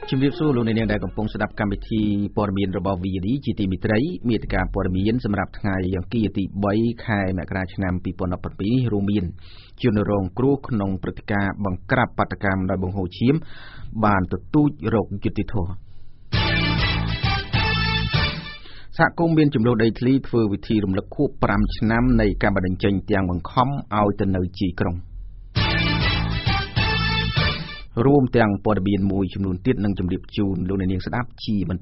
ជំរាបសួរលោកអ្នកនាងដែលកំពុងស្ដាប់កម្មវិធីព័ត៌មានរបស់ VD ជាទីមេត្រីមាតិកាព័ត៌មានសម្រាប់ថ្ងៃអង្គារទី3ខែមករាឆ្នាំ2017រួមមានជនរងគ្រោះក្នុងព្រឹត្តិការណ៍បង្ក្រាបបាតកម្មដោយបង្ហូរឈាមបានទទូចរកយុត្តិធម៌សហគមន៍មានចំនួនដីធ្លីធ្វើវិធីរំលឹកខួប5ឆ្នាំនៃការបណ្តេញចេញទាំងបង្ខំឲ្យទៅនៅជាយក្រុងរួមទាំងព័ត៌មានមួយចំនួនទៀតនឹងជម្រាបជូនលោកអ្នកនាងស្ដាប់ជាបន្ត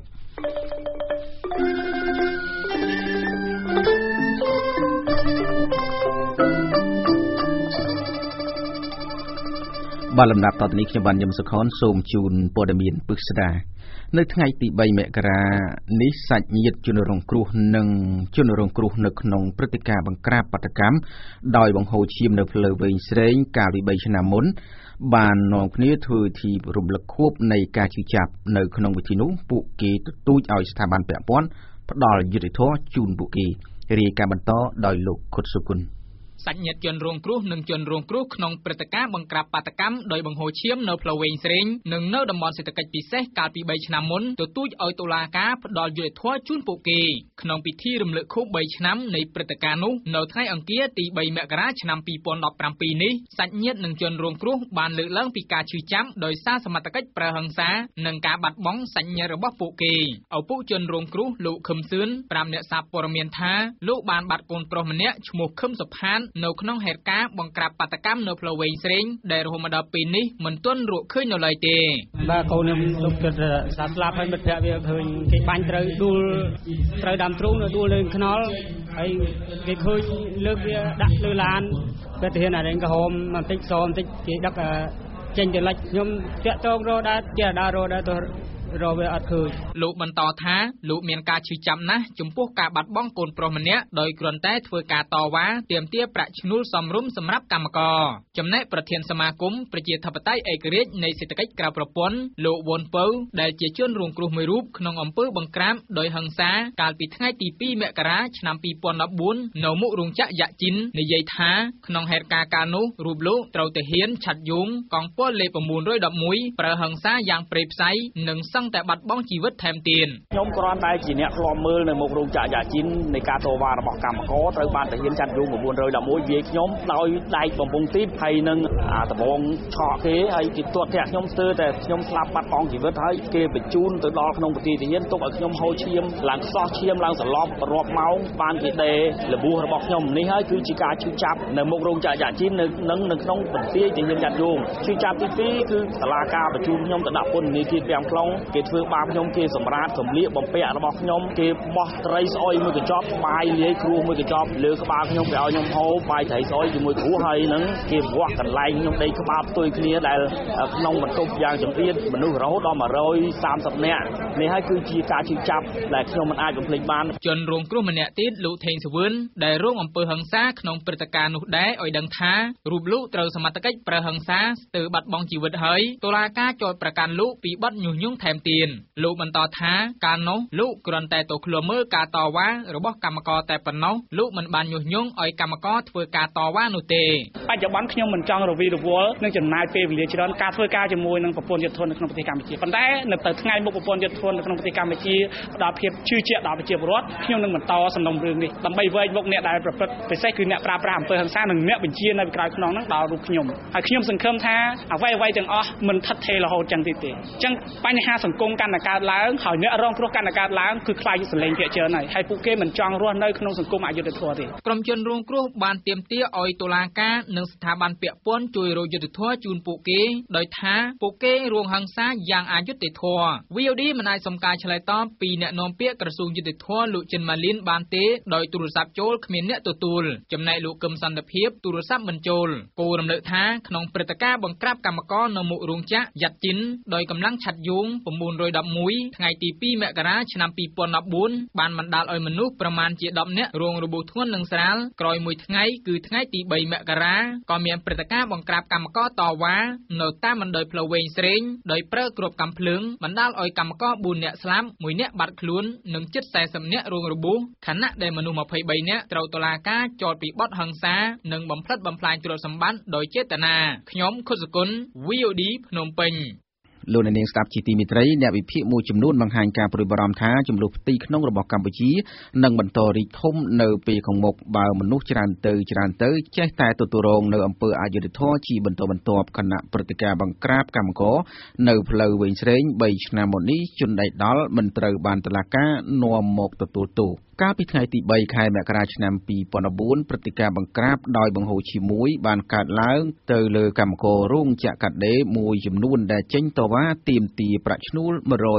បាទលំដាប់តទៅនេះខ្ញុំបានញឹមសុខនសូមជូនព័ត៌មានពិស្ដានៅថ្ងៃទី3មករានេះសាច់ញាតិជនរងគ្រោះនិងជនរងគ្រោះនៅក្នុងព្រឹត្តិការណ៍បង្ក្រាបបាតកម្មដោយបង្ហូរឈាមនៅផ្លូវវែងស្រេងកាលពី3ឆ្នាំមុនបាននាំគ្នាធ្វើពិធីរំលឹកខួបនៃការជឿចាប់នៅក្នុងពិធីនោះពួកគេទទូចឲ្យស្ថាប័នពាក់ព័ន្ធផ្ដល់យុត្តិធម៌ជូនពួកគេរាយការណ៍បន្តដោយលោកខុតសុគន្ធសាច់ញាតិជនរងគ្រោះនិងជនរងគ្រោះក្នុងព្រឹត្តិការណ៍បង្ក្រាបបាតកម្មដោយបង្ហូរឈាមនៅផ្លូវវែងស្រេងនិងនៅតំបន់សេដ្ឋកិច្ចពិសេសកាលពី3ឆ្នាំមុនទទូចឲ្យតុលាការផ្ដល់យុត្តិធម៌ជូនពួកគេក្នុងពិធីរំលឹកខួប3ឆ្នាំនៃព្រឹត្តិការណ៍នោះនៅថ្ងៃអង្គារទី3មករាឆ្នាំ2017នេះសាច់ញាតិនិងជនរងគ្រោះបានលើកឡើងពីការឈឺចាប់ដោយសារសមត្ថកិច្ចប្រើហិង្សានិងការបាត់បង់សាច់ញាតិរបស់ពួកគេឪពុកជនរងគ្រោះលោកខឹមសឿនប្រាប់អ្នកសារព័ត៌មានថាលោកបានបាត់កូនប្រុសម្នាក់ឈ្មោះខឹមសុផាននៅក្នុងហេតុការណ៍បង្ក្រាបបាតកម្មនៅផ្លូវវែងស្រេងដែលរហូតមកដល់ពេលនេះមិនទាន់រកឃើញនៅឡើយទេបាទកូនខ្ញុំលោកគិតថាស្លាប់ហើយមិត្តភក្តិវាឃើញគេបាញ់ត្រូវដួលត្រូវដើមទ្រូងនៅដួលលើខ្នល់ហើយគេឃើញលើកវាដាក់លើឡានពេលទៅហ៊ានអារែងក្រហមបន្តិចសបន្តិចគេដឹកចេញទៅលិចខ្ញុំតាក់តងរកដែរជាដើររកដែរទៅរកវាអត់ឃើញលោកបន្តថាលោកមានការឈឺចាប់ណាស់ចំពោះការបាត់បង់កូនប្រុសម្នាក់ដោយគ្រាន់តែធ្វើការតវ៉ាទាមទារប្រាក់ឈ្នួលសមរម្យសម្រាប់កម្មករចំណែកប្រធានសមាគមប្រជាធិបតេយ្យឯករាជ្យនៃសេដ្ឋកិច្ចក្រៅប្រព័ន្ធលោកវ៉ុនពៅដែលជាជនរងគ្រោះមួយរូបក្នុងអំពើបង្ក្រាបដោយហិង្សាកាលពីថ្ងៃទី2មករាឆ្នាំ2014នៅមុខរោងចក្រយ៉ាក់ជីននិយាយថាក្នុងហេតុការណ៍កាលនោះរូបលោកត្រូវទៅហ៊ានឆាត់យងកងពលលេខ911ប្រើហិង្សាយ៉ាងព្រៃផ្សៃនិងសឹងតែបាត់បង់ជីវិតថែមទៀតខ្ញុំគ្រាន់តែជាអ្នកធ្លាប់មើលនៅមុខរោងចក្រយ៉ាជីននៃការតវ៉ារបស់កម្មករត្រូវបានទាហានចាត់យង911វាយខ្ញុំដោយដែកបំពង់ទីបហើយនឹងដបងឆក់គេហើយគេទាត់ធាក់ខ្ញុំស្ទើរតែខ្ញុំស្លាប់បាត់បង់ជីវិតហើយគេបញ្ជូនទៅដល់ក្នុងប្រទេសទាហានទុកឲ្យខ្ញុំហូរឈាមឡើងខ្សោះឈាមឡើងសន្លប់រាប់ម៉ោងបានគេដេលបួសរបស់ខ្ញុំនេះហើយគឺជាការឈឺចាប់នៅមុខរោងចក្រយ៉ាជីននៅក្នុងប្រទេសទាហានចាត់យងឈឺចាប់ទី2គឺតុលាការបញ្ជូនខ្ញុំទៅដាក់ពន្ធនាគារពាំងខ្លុងគេធ្វើបាបខ្ញុំគេសម្រាតសម្លៀកបំពាក់របស់ខ្ញុំគេបោះត្រីស្អុយមួយកញ្ចប់បាយលាយគ្រួសមួយកញ្ចប់លើក្បាលខ្ញុំគេឲ្យខ្ញុំហូបបាយត្រីស្អុយជាមួយគ្រួសហើយនឹងគេវាស់កន្លែងខ្ញុំដេកក្បាលផ្ទុយគ្នាដែលក្នុងបន្ទប់យ៉ាងចង្អៀតមនុស្សរហូតដល់130នាក់នេះហើយគឺជាការជឿចាប់ដែលខ្ញុំមិនអាចបំភ្លេចបានជនរងគ្រោះម្នាក់ទៀតលោកថេងសវឿនដែលរងអំពើហិង្សាក្នុងព្រឹត្តិការណ៍នោះដែរឲ្យដឹងថារូបលោកត្រូវសមត្ថកិច្ចប្រើហិង្សាស្ទើរបាត់បង់ជីវិតហើយតុលាការចោទប្រកាន់លោកពីបទញុះញង់ថែមទៀតលោកបន្តថាកាលនោះលោកគ្រាន់តែទៅឃ្លាំមើលការតវ៉ារបស់កម្មករតែប៉ុណ្ណោះលោកមិនបានញុះញង់ឲ្យកម្មករធ្វើការតវ៉ានោះទេបច្ចុប្បន្នខ្ញុំមិនចង់រវីរវល់នឹងចំណាយពេលវេលាច្រើនការធ្វើការជាមួយនឹងប្រព័ន្ធយុត្តិធម៌នៅក្នុងប្រទេសកម្ពុជាប៉ុន្តែនៅទៅថ្ងៃមុខប្រព័ន្ធយុត្តិធម៌នៅក្នុងប្រទេសកម្ពុជាផ្ដល់ភាពជឿជាក់ដល់ប្រជាពលរដ្ឋខ្ញុំនឹងបន្តសំណុំរឿងនេះដើម្បីវែងមុខអ្នកដែលប្រព្រឹត្តពិសេសគឺអ្នកប្រើប្រាស់អំពើហិង្សានិងអ្នកបញ្ជានៅក្រៅខ្នងនឹងដល់រូបខ្ញុំហើយខ្ញុំសង្ឃឹមថាអ្វីទាំងអស់មិនថិតថេររហូតចឹងទេអញ្ចឹងបញ្ហាសង្គមកាន់តែកើតឡើងហើយអ្នករងគ្រោះកាន់តែកើតឡើងគឺខ្លាចសលេងភាគច្រើនហើយពួកគេមិនចង់រស់នៅក្នុងសង្គមអយុត្តិធម៌ទេក្រុមជនរងគ្រោះបានទាមទារឲ្យតុលាការនិងស្ថាប័នពាក់ព័ន្ធជួយរកយុត្តិធម៌ជូនពួកគេដោយថាពួកគេរងហិង្សាយ៉ាងអយុត្តិធម៌ VOD មិនអាចសំការឆ្លើយតបពីអ្នកនាំពាក្យក្រសួងយុត្តិធម៌លោកចិនម៉ាលីនបានទេដោយទូរស័ព្ទចូលគ្មានអ្នកទទួលចំណែកលោកកឹមសន្តិភាពទូរស័ព្ទមិនចូលគូរំលឹកថាក្នុងព្រឹត្តិការណ៍បង្ក្រាបកម្មករនៅមុខរោងចក្រយ៉ាត់ជីនដោយកម្លាំងឆាត់យង911ថ្ងៃទី2មករាឆ្នាំ2014បានបណ្ដាលឲ្យមនុស្សប្រមាណជា10នាក់រងរបួសធ្ងន់និងស្រាលក្រោយមួយថ្ងៃគឺថ្ងៃទី3មករាក៏មានព្រឹត្តិការណ៍បង្ក្រាបកម្មករតវ៉ានៅតាមបណ្ដោយផ្លូវវែងស្រេងដោយប្រើគ្រាប់កាំភ្លើងបណ្ដាលឲ្យកម្មករ4នាក់ស្លាប់1នាក់បាត់ខ្លួននិងជិត40នាក់រងរបួសខណៈដែលមនុស្ស23នាក់ត្រូវតុលាការចោទពីបទហិង្សានិងបំផ្លិចបំផ្លាញទ្រព្យសម្បត្តិដោយចេតនាខ្ញុំខុសសុគន្ធ VOD ភ្នំពេញលោកនាងស្ដាប់ជាទីមេត្រីអ្នកវិភាគមួយចំនួនបង្ហាញការព្រួយបារម្ភថាចំនួនផ្ទៃក្នុងរបស់កម្ពុជានឹងបន្តរីកធំនៅពេលខាងមុខបើមនុស្សច្រើនទៅចេះតែទទួលរងនៅអំពើអយុត្តិធម៌ជាបន្តបន្ទាប់គណៈព្រឹត្តិការណ៍បង្ក្រាបកម្មករនៅផ្លូវវែងស្រេង3ឆ្នាំមកនេះជនដៃដល់មិនត្រូវបានតុលាការនាំមកទទួលទោសកាលពីថ្ងៃទី3ខែមករាឆ្នាំ2014ព្រឹត្តិការណ៍បង្ក្រាបដោយបង្ហូរឈាមមួយបានកើតឡើងទៅលើកម្មកររោងចក្រកាត់ដេរមួយចំនួនដែលចេញតវ៉ាទាមទារប្រាក់ឈ្នួល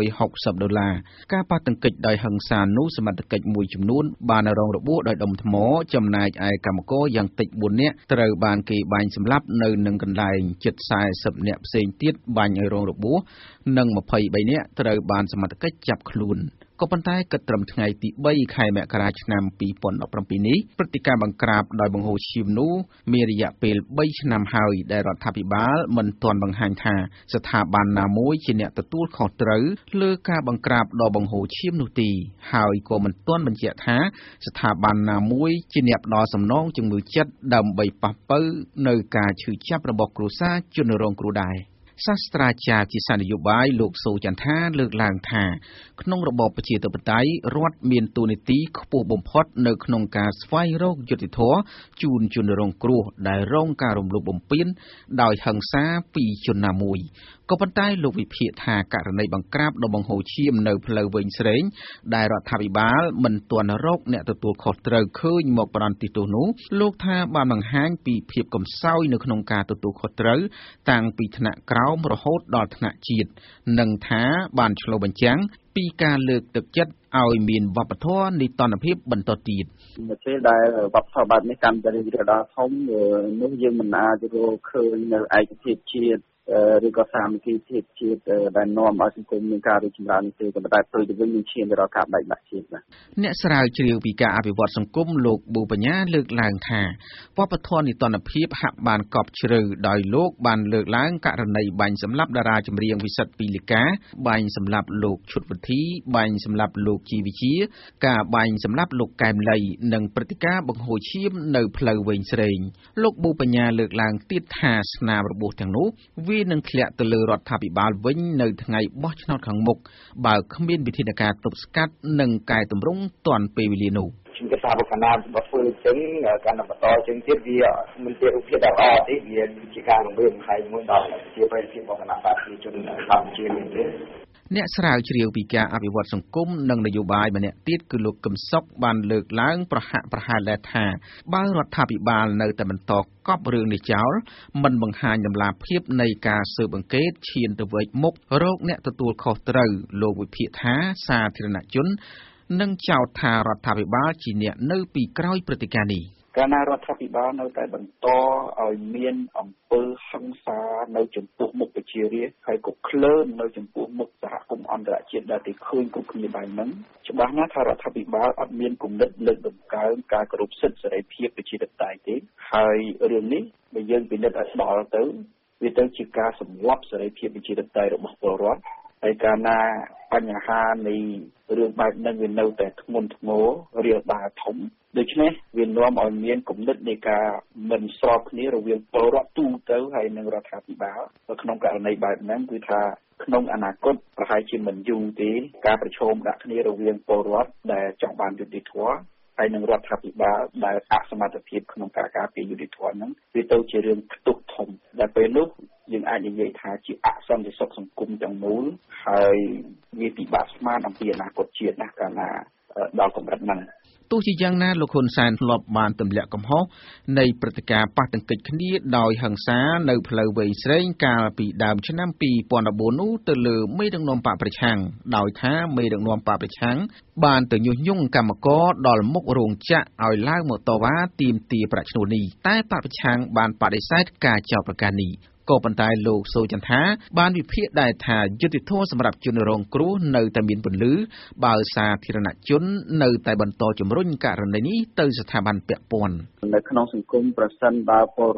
$160ការប៉ះទង្គិចដោយហិង្សានោះសមត្ថកិច្ចមួយចំនួនបានរងរបួសដោយដុំថ្មចំណែកឯកម្មករយ៉ាងតិច4នាក់ត្រូវបានគេបាញ់សម្លាប់នៅនឹងកន្លែងជិត40នាក់ផ្សេងទៀតបាញ់ឲ្យរងរបួសនិង23នាក់ត្រូវបានសមត្ថកិច្ចចាប់ខ្លួនក៏ប៉ុន្តែគិតត្រឹមថ្ងៃទី3ខែមករាឆ្នាំ2017នេះព្រឹត្តិការណ៍បង្ក្រាបដោយបង្ហូរឈាមនោះមានរយៈពេល3ឆ្នាំហើយដែលរដ្ឋាភិបាលមិនទាន់បង្ហាញថាស្ថាប័នណាមួយជាអ្នកទទួលខុសត្រូវលើការបង្ក្រាបដ៏បង្ហូរឈាមនោះទេហើយក៏មិនទាន់បញ្ជាក់ថាស្ថាប័នណាមួយជាអ្នកផ្ដល់សំណងជំងឺចិត្តដើម្បីប៉ះប៉ូវនៅការឈឺចាប់របស់គ្រួសារជនរងគ្រោះដែរសាស្ត្រាចារ្យជាសាស្ត្រនយោបាយលោកសូចន្ទថាលើកឡើងថាក្នុងរបបប្រជាធិបតេយ្យរដ្ឋមានតួនាទីខ្ពស់បំផុតនៅក្នុងការស្វែងរកយុត្តិធម៌ជូនជនរងគ្រោះដែលរងការរំលោភបំពានដោយហិង្សាពីជនណាមួយក៏ប៉ុន្តែលោកវិភាគថាករណីបង្ក្រាបដ៏បង្ហូរឈាមនៅផ្លូវវែងស្រេងដែលរដ្ឋាភិបាលមិនទាន់រកអ្នកទទួលខុសត្រូវឃើញមកផ្ដន្ទាទោសនោះលោកថាបានបង្ហាញពីភាពកំសោយនៅក្នុងការទទួលខុសត្រូវតាំងពីថ្នាក់ក្រោមរហូតដល់ថ្នាក់ជាតិនិងថាបានឆ្លុះបញ្ចាំងពីការលើកទឹកចិត្តឲ្យមានវប្បធម៌នីតិភាពបន្តទៀតនៅពេលដែលវប្បធម៌បែបនេះកាន់តែរីករាលដាលធំនោះយើងមិនអាចរកឃើញនៅឯកភាពជាតិឬក៏សាមគ្គីភាពជាតិដែលនាំឲ្យសង្គមមានការរីកចម្រើនទេប៉ុន្តែផ្ទុយទៅវិញមានឈានទៅរកការបែកបាក់ជាតិបាទអ្នកស្រាវជ្រាវពីការអភិវឌ្ឍសង្គមលោកប៊ូបញ្ញាលើកឡើងថាវប្បធម៌នីតិភាពហាក់បានកប់ជ្រៅដោយលោកបានលើកឡើងករណីបាញ់សម្លាប់តារាចម្រៀងវិសិទ្ធពីលីកាបាញ់សម្លាប់លោកឈុតវិធីបាញ់សម្លាប់លោកជីវិជាការបាញ់សម្លាប់លោកកែមលីនិងព្រឹត្តិការណ៍បង្ហូរឈាមនៅផ្លូវវែងស្រេងលោកប៊ូបញ្ញាលើកឡើងទៀតថាស្នាមរបួសទាំងនោះវានឹងធ្លាក់ទៅលើរដ្ឋាភិបាលវិញនៅថ្ងៃបោះឆ្នោតខាងមុខបើគ្មានវិធានការទប់ស្កាត់និងកែតម្រង់ទាន់ពេលវេលានោះខ្ញុំគិតថាបើកាលណាបើធ្វើចឹងការបន្តចឹងទៀតវាមិនជារូបភាពដ៏ល្អទេវាជាការរំលោភបំពានមួយដល់ប្រជាប្រិយភាពរបស់គណៈបកប្រជាជនកម្ពុជានេះទេអ្នកស្រាវជ្រាវពីការអភិវឌ្ឍសង្គមនិងនយោបាយម្នាក់ទៀតគឺលោកកឹមសុខបានលើកឡើងប្រហាក់ប្រហែលដែរថាបើរដ្ឋាភិបាលនៅតែបន្តកប់រឿងនេះចោលមិនបង្ហាញដំណាភាពនៃការស៊ើបអង្កេតឈានទៅវែកមុខរកអ្នកទទួលខុសត្រូវលោកវិភាគថាសាធារណជននឹងចោទថារដ្ឋាភិបាលជាអ្នកនៅពីក្រោយព្រឹត្តិការណ៍នេះកាលណារដ្ឋាភិបាលនៅតែបន្តឲ្យមានអំពើហិង្សានៅចំពោះមុខប្រជារាស្ត្រហើយក៏ឃ្លើននៅចំពោះមុខសហគមន៍អន្តរជាតិដែលគេឃើញគ្រប់គ្នាបែបហ្នឹងច្បាស់ណាស់ថារដ្ឋាភិបាលអត់មានគំនិតលើកតម្កើងការគោរពសិទ្ធិសេរីភាពប្រជាធិបតេយ្យទេហើយរឿងនេះបើយើងពិនិត្យឲ្យដល់ទៅវាទៅជាការសម្លាប់សេរីភាពប្រជាធិបតេយ្យរបស់ពលរដ្ឋហើយកាលណាបញ្ហានៃរឿងបែបហ្នឹងវានៅតែធ្ងន់ធ្ងររាលដាលធំដូច្នេះវានាំឲ្យមានគំនិតនៃការមិនស្របគ្នារវាងពលរដ្ឋទូទៅហើយនិងរដ្ឋាភិបាលក្នុងករណីបែបហ្នឹងគឺថាក្នុងអនាគតប្រហែលជាមិនយូរទេការប្រឈមដាក់គ្នារវាងពលរដ្ឋដែលចង់បានយុត្តិធម៌ហើយនឹងរដ្ឋាភិបាលដែលអសមត្ថភាពក្នុងការការពារយុត្តិធម៌ហ្នឹងវាទៅជារឿងផ្ទុះធំដែលពេលនោះយើងអាចនិយាយថាជាអសន្តិសុខសង្គមទាំងមូលហើយវាពិបាកស្មានអំពីអនាគតជាតិណាស់កាលណាដល់កម្រិតហ្នឹងទោះជាយ៉ាងណាលោកហ៊ុនសែនធ្លាប់បានទម្លាក់កំហុសនៃព្រឹត្តិការណ៍ប៉ះទង្គិចគ្នាដោយហិង្សានៅផ្លូវវែងស្រេងកាលពីដើមឆ្នាំ2014នោះទៅលើមេដឹកនាំបកប្រឆាំងដោយថាមេដឹកនាំបកប្រឆាំងបានទៅញុះញង់កម្មករដល់មុខរោងចក្រឲ្យឡើងមកតវ៉ាទាមទារប្រាក់ឈ្នួលនេះតែបកប្រឆាំងបានបដិសេធការចោទប្រកាន់នេះក៏ប៉ុន្តែលោកសូចន្ទថាបានវិភាគដែរថាយុត្តិធម៌សម្រាប់ជនរងគ្រោះនៅតែមានពន្លឺបើសាធារណជននៅតែបន្តជំរុញករណីនេះទៅស្ថាប័នពាក់ព័ន្ធនៅក្នុងសង្គមប្រសិនបើពលរដ្ឋ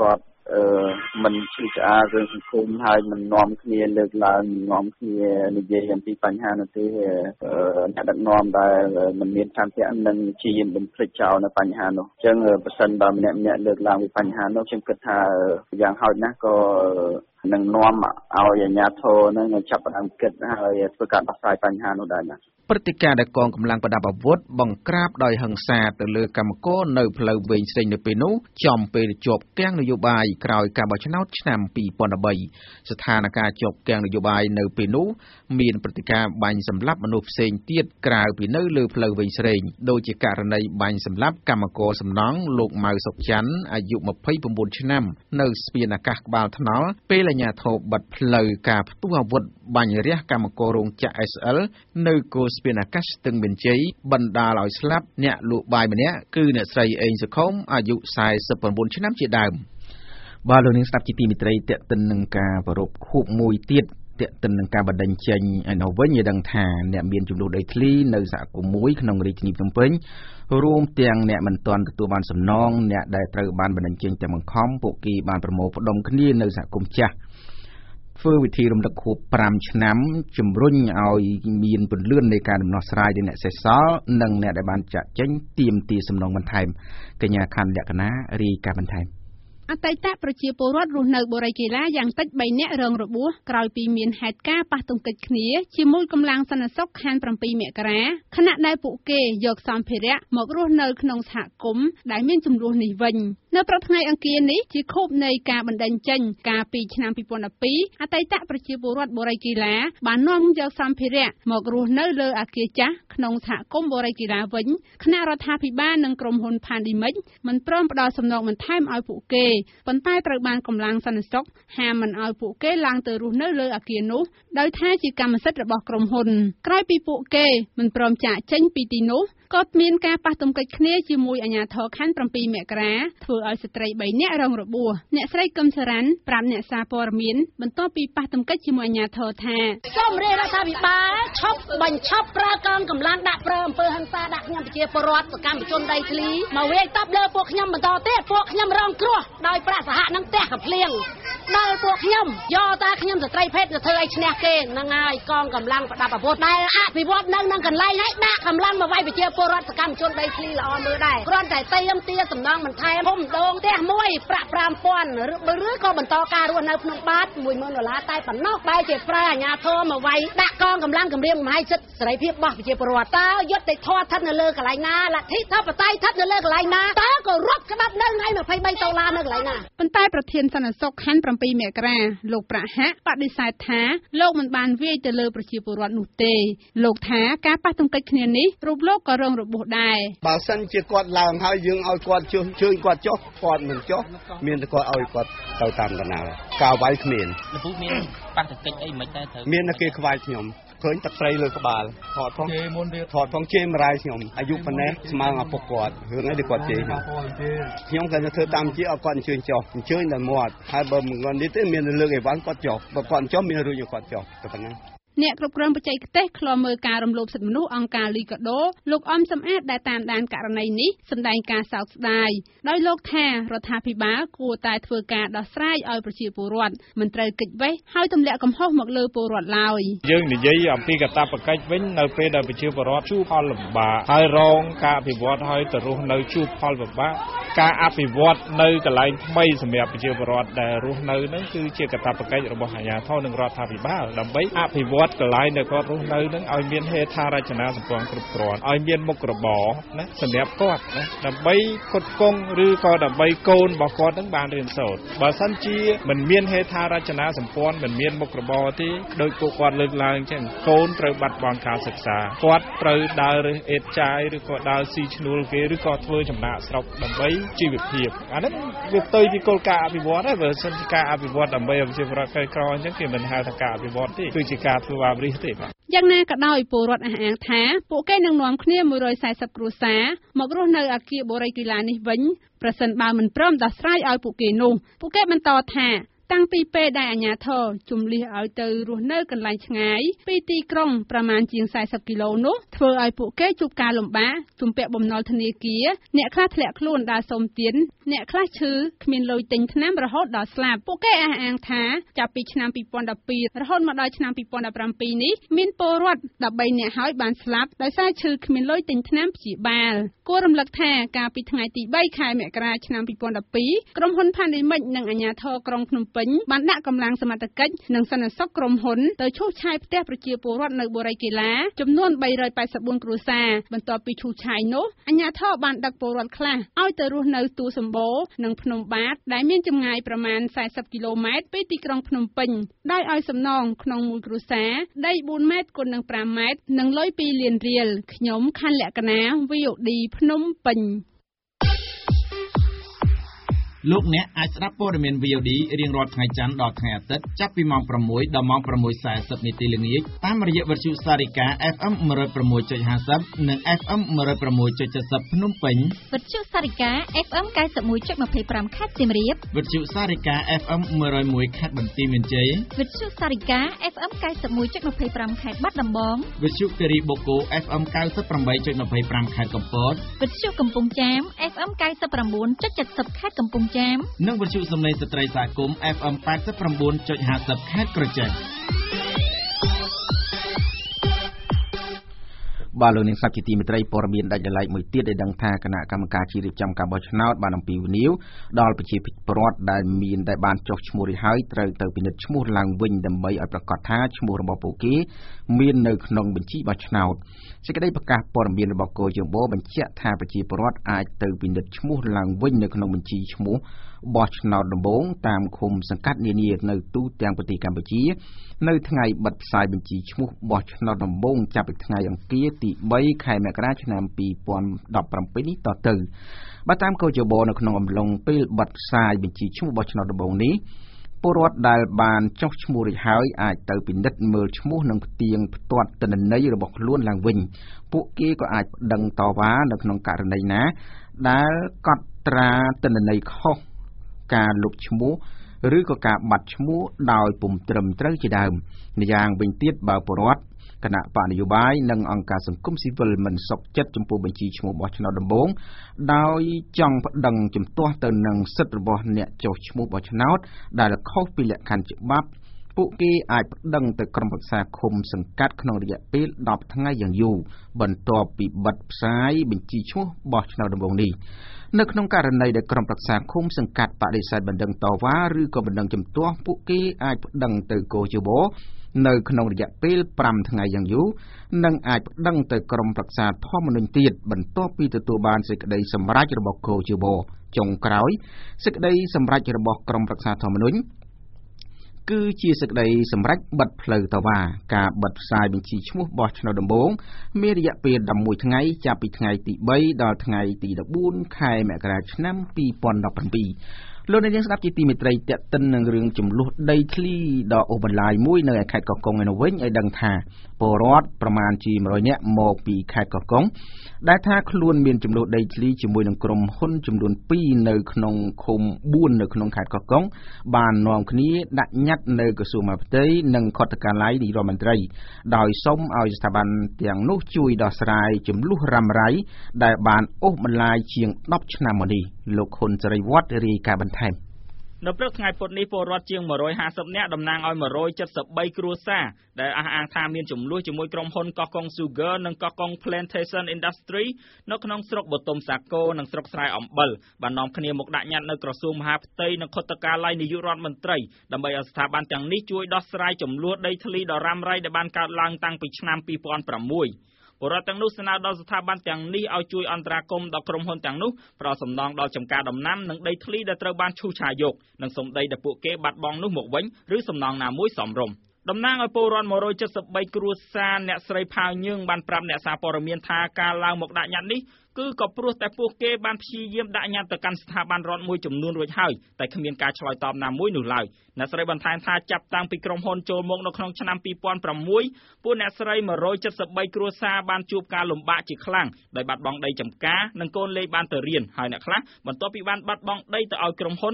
មិនឈឺឆ្អាលរឿងសង្គមហើយមិននាំគ្នាលើកឡើងនាំគ្នានិយាយអំពីបញ្ហានោះទេអ្នកដឹកនាំដែលមិនមានឆន្ទៈនឹងជាយាមបំភ្លេចចោលនៅបញ្ហានោះអញ្ចឹងបើសិនបើម្នាក់លើកឡើងពីបញ្ហានោះខ្ញុំគិតថាយ៉ាងហោចណាស់ក៏នឹងនាំឲ្យអាជ្ញាធរនឹងចាប់ផ្ដើមគិតហើយធ្វើការដោះស្រាយបញ្ហានោះដែរណាព្រឹត្តិការណ៍ដែលកងកម្លាំងប្រដាប់អាវុធបង្ក្រាបដោយហិង្សាទៅលើកម្មករនៅផ្លូវវែងស្រេងនៅពេលនោះចំពេលជាប់គាំងនយោបាយក្រោយការបោះឆ្នោតឆ្នាំ2013ស្ថានភាពជាប់គាំងនយោបាយនៅពេលនោះមានព្រឹត្តិការណ៍បាញ់សម្លាប់មនុស្សផ្សេងទៀតក្រៅពីនៅលើផ្លូវវែងស្រេងដូចជាករណីបាញ់សម្លាប់កម្មករសំណង់លោកម៉ៅសុកច័ន្ទអាយុ29ឆ្នាំនៅស្ពានអាកាសក្បាលថ្នល់ពេលអាជ្ញាធរបិទផ្លូវការផ្ទុះអាវុធបាញ់រះកម្មកររោងចក្រ SL នៅគោលស្ពានអាកាសស្ទឹងមានជ័យបណ្ដាលឲ្យស្លាប់អ្នកលក់បាយម្នាក់គឺអ្នកស្រីអេងសុខុមអាយុ49ឆ្នាំជាដើមបាទលោកនាងស្ដាប់ជាទីមេត្រីតេតិននឹងការប្រពខួបមួយទៀតតេតិននឹងការបណ្ដេញចេញឲ្យនៅវិញឲ្យដឹងថាអ្នកមានចំនួនដីធ្លីនៅសហគមន៍មួយក្នុងរាជធានីភ្នំពេញរួមទាំងអ្នកមិនទាន់ទទួលបានសំណងអ្នកដែលត្រូវបានបណ្ដេញចេញទាំងបង្ខំពួកគេបានប្រមូលផ្ដុំគ្នានៅសហគមន៍ចាស់ធ្វើវិធីរំលឹកខួប5ឆ្នាំជំរុញឲ្យមានពន្លឿននៃការដំណោះស្រាយដល់អ្នកសេសសល់និងអ្នកដែលបានចាក់ចេញទាមទារសំណងបន្ថែមកញ្ញាខណ្ឌលក្ខណារាយការណ៍បន្ថែមអតីតប្រជាពលរដ្ឋរស់នៅបូរីកេឡាយ៉ាងតិច3នាក់រងរបួសក្រោយពីមានហេតុការណ៍ប៉ះទង្គិចគ្នាជាមួយកម្លាំងសន្តិសុខខណ្ឌ7មករាខណៈដែលពួកគេយកសម្ភារៈមករស់នៅក្នុងសហគមន៍ដែលមានចំនួននេះវិញនៅព្រឹកថ្ងៃអង្គារនេះជាខួបនៃការបណ្ដេញចេញកាលពីឆ្នាំ2012អតីតប្រជាពលរដ្ឋបូរីកេឡាបាននាំយកសម្ភារៈមករស់នៅលើអគារចាស់ក្នុងសហគមន៍បូរីកេឡាវិញគណៈរដ្ឋាភិបាលនិងក្រុមហ៊ុនផានឌីមិចមិនព្រមផ្ដល់សំណងបន្ថែមឲ្យពួកគេប៉ុន្តែត្រូវបានកម្លាំងសន្តិសុខហាមមិនឲ្យពួកគេឡើងទៅរស់នៅលើអគារនោះដោយថាជាកម្មសិទ្ធិរបស់ក្រុមហ៊ុនក្រោយពីពួកគេមិនព្រមចាកចេញពីទីនោះក៏មានការប៉ះទង្គិចគ្នាជាមួយអាជ្ញាធរខណ្ឌ7មករាធ្វើឲ្យស្ត្រី3នាក់រងរបួសអ្នកស្រីកឹមសរ៉ាន់ប្រាប់អ្នកសារព័ត៌មានបន្ទាប់ពីប៉ះទង្គិចជាមួយអាជ្ញាធរថាសូមរាជរដ្ឋាភិបាលឈប់បញ្ឈប់ប្រើកងកម្លាំងដាក់ប្រើអំពើហិង្សាដាក់ខ្ញុំប្រជាពលរដ្ឋសកម្មជនដីធ្លីមកវាយតប់លើពួកខ្ញុំបន្តទៀតពួកខ្ញុំរងគ្រោះដោយប្រាក់សហនឹងផ្ទះកំភ្លៀងដល់ពួកខ្ញុំយកតាខ្ញុំស្ត្រីភេទទៅធ្វើឲ្យឈ្នះគេហ្នឹងហើយកងកម្លាំងប្រដាប់អាវុធដែលអភិវឌ្ឍនៅនឹងកន្លែងហើយដាក់កម្លាំងមកវាយប្រជាពលរដ្ឋសកម្មជនដីធ្លីល្អមើលដែរគ្រាន់តែទាមទារសំណងបន្ថែមភូមិដងផ្ទះមួយប្រាក់ 5,000 ឬក៏បន្តការរស់នៅក្នុងបាត$10,000តែប៉ុណ្ណោះបែរជាប្រើអាជ្ញាធរមកវាយដាក់កងកម្លាំងគម្រាមកំហែងសិទ្ធិសេរីភាពរបស់ប្រជាពលរដ្ឋតើយុត្តិធម៌ស្ថិតនៅលើកន្លែងណាលទ្ធិធិបតេយ្យស្ថិតនៅលើកន្លែងណាតើក៏រដ្ឋច្បាប់នៅថ្ងៃ$23នៅកន្លែងណាប៉ុន្តែប្រធានសន្តិសុខខណ្ឌ7មករាលោកប្រាក់ហៈបដិសេធថាលោកមិនបានវាយទៅលើប្រជាពលរដ្ឋនោះទេលោកថាការប៉ះទង្គិចគ្នានេះរូបលោកក៏រងរបួសដែរបើសិនជាគាត់ឡើងហើយយើងឲ្យគាត់ជើញគាត់ចុះគាត់មិនចុះមានតែគាត់ឲ្យគាត់ទៅតាមដំណើរការវាយគ្មានលោកពូមានប៉ះទង្គិចអីមិនតែត្រូវមានតែគេខ្វាយខ្ញុំឃើញទឹកត្រីលើក្បាលថតផងជេរមុនទៀតថតផងជេរម្ដាយខ្ញុំអាយុប៉ុណ្ណេះស្មើនឹងឪពុកគាត់រឿងអីដែលគាត់ជេរខ្ញុំគាត់ធ្វើតាមជាឲ្យគាត់អញ្ជើញចុះអញ្ជើញដល់មាត់ហើយបើមិនគាត់នេះទេមានលើកអីវ៉ាន់គាត់ចុះបើគាត់ចុះមានរួចគាត់ចុះតែប៉ុណ្ណឹងអ្នកគ្រប់គ្រងបច្ចេកទេសឃ្លាំមើលការរំលោភសិទ្ធិមនុស្សអង្គការលីកាដូលោកអំសំអាតដែលតាមដានករណីនេះសម្ដែងការសោកស្ដាយដោយលោកថារដ្ឋាភិបាលគួរតែធ្វើការដោះស្រាយឲ្យប្រជាពលរដ្ឋមិនត្រូវគេចវេះហើយទម្លាក់កំហុសមកលើពលរដ្ឋឡើយយើងនិយាយអំពីកាតព្វកិច្ចវិញនៅពេលដែលប្រជាពលរដ្ឋជួបផលលំបាកហើយរងការអភិវឌ្ឍហើយទៅរស់នៅជួបផលលំបាកការអភិវឌ្ឍនៅកន្លែងថ្មីសម្រាប់ប្រជាពលរដ្ឋដែលរស់នៅហ្នឹងគឺជាកាតព្វកិច្ចរបស់អាជ្ញាធរនិងរដ្ឋាភិបាលដើម្បីអភិវឌ្ឍកន្លែងដែលគាត់រស់នៅនឹងឲ្យមានហេដ្ឋារចនាសម្ព័ន្ធគ្រប់គ្រាន់ឲ្យមានមុខរបរណាសម្រាប់គាត់ណាដើម្បីផ្គត់ផ្គង់ឬក៏ដើម្បីកូនរបស់គាត់នឹងបានរៀនសូត្របើសិនជាមិនមានហេដ្ឋារចនាសម្ព័ន្ធមិនមានមុខរបរទេដោយពួកគាត់លើកឡើងអញ្ចឹងកូនត្រូវបាត់បង់ការសិក្សាគាត់ត្រូវដើររើសអេតចាយឬក៏ដើរស៊ីឈ្នួលគេឬក៏ធ្វើចំណាកស្រុកដើម្បីជីវភាពអានេះវាផ្ទុយពីគោលការណ៍អភិវឌ្ឍហើយបើសិនជាការអភិវឌ្ឍដើម្បីឲ្យប្រជាពលរដ្ឋក្រីក្រអញ្ចឹងគេមិនហៅថាការអភិវឌ្ឍទេគឺជាការធ្វើអាវរិះទេយ៉ាងណាក៏ដោយពលរដ្ឋអះអាងថាពួកគេនឹងនាំគ្នា140គ្រួសារមករស់នៅអគារបូរីកេឡានេះវិញប្រសិនបើមិនព្រមដោះស្រាយឲ្យពួកគេនោះពួកគេបន្តថាតាំងពីពេលដែលអាជ្ញាធរជំលះឲ្យទៅរស់នៅកន្លែងឆ្ងាយពីទីក្រុងប្រមាណជាង40គីឡូនោះធ្វើឲ្យពួកគេជួបការលំបាកជំពាក់បំណុលធនាគារអ្នកខ្លះធ្លាក់ខ្លួនដើរសុំទានអ្នកខ្លះឈឺគ្មានលុយទិញថ្នាំរហូតដល់ស្លាប់ពួកគេអះអាងថាចាប់ពីឆ្នាំ2012រហូតមកដល់ឆ្នាំ2017នេះមានពលរដ្ឋ13នាក់ហើយបានស្លាប់ដោយសារឈឺគ្មានលុយទិញថ្នាំព្យាបាលគួររំលឹកថាកាលពីថ្ងៃទី3ខែមករាឆ្នាំ2012ក្រុមហ៊ុនផានីមិចនិងអាជ្ញាធរក្រុងភ្នំពេញបានដាក់កម្លាំងសមត្ថកិច្ចនិងសន្តិសុខក្រុមហ៊ុនទៅឈូសឆាយផ្ទះប្រជាពលរដ្ឋនៅបុរីកេឡាចំនួន384គ្រួសារបន្ទាប់ពីឈូសឆាយនោះអាជ្ញាធរបានដឹកពលរដ្ឋខ្លះឲ្យទៅរស់នៅទូសម្បូរនិងភ្នំបាទដែលមានចម្ងាយប្រមាណ40គីឡូម៉ែត្រពីទីក្រុងភ្នំពេញដោយឲ្យសំណងក្នុងមួយគ្រួសារដី4ម៉ែត្រគុណនឹង5ម៉ែត្រនិងលុយ2លានរៀលខ្ញុំខណ្ឌលក្ខណា VOD ភ្នំពេញលោកអ្នកអាចស្ដាប់ព័ត៌មាន VOD រៀងរាល់ថ្ងៃច័ន្ទដល់ថ្ងៃអាទិត្យចាប់ពីម៉ោង6ដល់ម៉ោង6:40នាទីល្ងាចតាមរយៈវិទ្យុសារិកា FM 106.50 និង FM 106.70 ភ្នំពេញវិទ្យុសារិកា FM 91.25 ខេត្តសៀមរាបវិទ្យុសារិកា FM 101 ខេត្តបន្ទាយមានជ័យវិទ្យុសារិកា FM 91.25 ខេត្តបាត់ដំបងវិទ្យុគិរីបូកូ FM 98.25 ខេត្តកំពតវិទ្យុកំពង់ចាម FM 99.70 ខេត្តកំពង់ចាមនិងវិទ្យុសំឡេងស្ត្រីសហគមន៍ FM 89.50 ខេត្តក្រចេះបាទលោកនាងសាប់ជាទីមេត្រីព័ត៌មានដាច់ដライមួយទៀតដែលដឹងថាគណៈកម្មការជាតិរៀបចំការបោះឆ្នោតបានអំពាវនាវដល់ប្រជាពលរដ្ឋដែលបានចុះឈ្មោះរួចហើយត្រូវទៅពិនិត្យឈ្មោះឡើងវិញដើម្បីឲ្យប្រកាសថាឈ្មោះរបស់ពួកគេមាននៅក្នុងបញ្ជីបោះឆ្នោតសេចក្តីប្រកាសព័ត៌មានរបស់គយជបបញ្ជាក់ថាប្រជាពលរដ្ឋអាចទៅពិនិត្យឈ្មោះឡើងវិញនៅក្នុងបញ្ជីឈ្មោះបោះឆ្នោតដំបូងតាមឃុំសង្កាត់នានានៅទូទាំងប្រទេសកម្ពុជានៅថ្ងៃបិទផ្សាយបញ្ជីឈ្មោះបោះឆ្នោតដំបូងចាប់ពីថ្ងៃអង្គារទី3ខែមករាឆ្នាំ2017នេះតទៅបើតាមគយជបនៅក្នុងអំឡុងពេលបិទផ្សាយបញ្ជីឈ្មោះបោះឆ្នោតដំបូងនេះពលរដ្ឋដែលបានចុះឈ្មោះរួចហើយអាចទៅពិនិត្យមើលឈ្មោះនិងផ្ទៀងផ្ទាត់ទិន្នន័យរបស់ខ្លួនឡើងវិញពួកគេក៏អាចប្តឹងតវ៉ានៅក្នុងករណីណាដែលកត់ត្រាទិន្នន័យខុសការលុបឈ្មោះឬក៏ការបាត់ឈ្មោះដោយពុំត្រឹមត្រូវជាដើមម្យ៉ាងវិញទៀតបើពលរដ្ឋគណៈបកនយោបាយនិងអង្គការសង្គមស៊ីវិលមិនសុខចិត្តចំពោះបញ្ជីឈ្មោះបោះឆ្នោតដំបូងដោយចង់ប្តឹងជំទាស់ទៅនឹងសិទ្ធិរបស់អ្នកចុះឈ្មោះបោះឆ្នោតដែលខុសពីលក្ខខណ្ឌច្បាប់ពួកគេអាចប្តឹងទៅក្រុមប្រឹក្សាឃុំសង្កាត់ក្នុងរយៈពេល10ថ្ងៃយ៉ាងយូរបន្ទាប់ពីបិទផ្សាយបញ្ជីឈ្មោះបោះឆ្នោតដំបូងនេះនៅក្នុងករណីដែលក្រុមប្រឹក្សាឃុំសង្កាត់បដិសេធបណ្ដឹងតវ៉ាឬក៏បណ្ដឹងជំទាស់ពួកគេអាចប្តឹងទៅគយជបនៅក្នុងរយៈពេល5ថ្ងៃយ៉ាងយូរនិងអាចប្តឹងទៅក្រុមប្រឹក្សាធម្មនុញ្ញទៀតបន្ទាប់ពីទទួលបានសេចក្តីសម្រេចរបស់គយជបចុងក្រោយសេចក្តីសម្រេចរបស់ក្រុមប្រឹក្សាធម្មនុញ្ញគឺជាសេចក្តីសម្រេចបិទផ្លូវតវ៉ាការបិទផ្សាយបញ្ជីឈ្មោះបោះឆ្នោតដំបូងមានរយៈពេល11ថ្ងៃចាប់ពីថ្ងៃទី3ដល់ថ្ងៃទី14ខែមករាឆ្នាំ2017លោកអ្នកនាងស្ដាប់ជាទីមេត្រីតេតិននឹងរឿងចំនួនដីធ្លីដ៏អូសបន្លាយមួយនៅខេត្តកោះកុងឯនោះវិញឲ្យដឹងថាពលរដ្ឋប្រមាណជា100នាក់មកពីខេត្តកោះកុងដែលថាខ្លួនមានចំនួនដីធ្លីជាមួយនឹងក្រុមហ៊ុនចំនួន2នៅក្នុងឃុំ4នៅក្នុងខេត្តកោះកុងបាននាំគ្នាដាក់ញត្តិនៅក្រសួងមហាផ្ទៃនិងខុទ្ទកាល័យនាយរដ្ឋមន្ត្រីដោយសុំឲ្យស្ថាប័នទាំងនោះជួយដោះស្រាយចំនួនរ៉ាំរ៉ៃដែលបានអូសបន្លាយជាង10ឆ្នាំមកនេះលោកហ៊ុនសេរីវត្តរាយការណ៍បន្ថែមនៅព្រឹកថ្ងៃពុធនេះពលរដ្ឋជាង150នាក់តំណាងឲ្យ173គ្រួសារដែលអះអាងថាមានចំនួនជាមួយក្រុមហ៊ុនកោះកុង Sugar និងកោះកុង Plantation Industry នៅក្នុងស្រុកបតុមសាគរនិងស្រុកស្រែអំបិលបាននាំគ្នាមកដាក់ញត្តិនៅក្រសួងមហាផ្ទៃនិងខុទ្ទកាល័យនាយករដ្ឋមន្ត្រីដើម្បីឲ្យស្ថាប័នទាំងនេះជួយដោះស្រាយចំនួនដីធ្លីដ៏រ៉ាំរ៉ៃដែលបានកើតឡើងតាំងពីឆ្នាំ2006ពលរដ្ឋទាំងនោះស្នើដល់ស្ថាប័នទាំងនេះឲ្យជួយអន្តរាគមន៍ដល់ក្រុមហ៊ុនទាំងនោះប្រោសសំណងដល់ចំការដំណាំនិងដីធ្លីដែលត្រូវបានឈូសឆាយយកនិងសម្ដីដែលពួកគេបាត់បង់នោះមកវិញឬសំណងណាមួយសមរម្យតំណាងឲ្យពលរដ្ឋ173គ្រួសារអ្នកស្រីផាវញើងបានប្រាប់អ្នកសារព័ត៌មានថាការឡើងមកដាក់ញត្តិនេះគឺក៏ព្រោះតែពួកគេបានព្យាយាមដាក់ញត្តិទៅកាន់ស្ថាប័នរដ្ឋមួយចំនួនរួចហើយតែគ្មានការឆ្លើយតបណាមួយនោះឡើយអ្នកស្រីបន្ថែមថាចាប់តាំងពីក្រុមហ៊ុនចូលមកនៅក្នុងឆ្នាំ2006ពួកអ្នកស្រី173គ្រួសារបានជួបការលំបាកជាខ្លាំងដោយបាត់បង់ដីចម្ការនិងកូនលេងបានទៅរៀនហើយអ្នកខ្លះបន្ទាប់ពីបានបាត់បង់ដីទៅឲ្យក្រុមហ៊ុន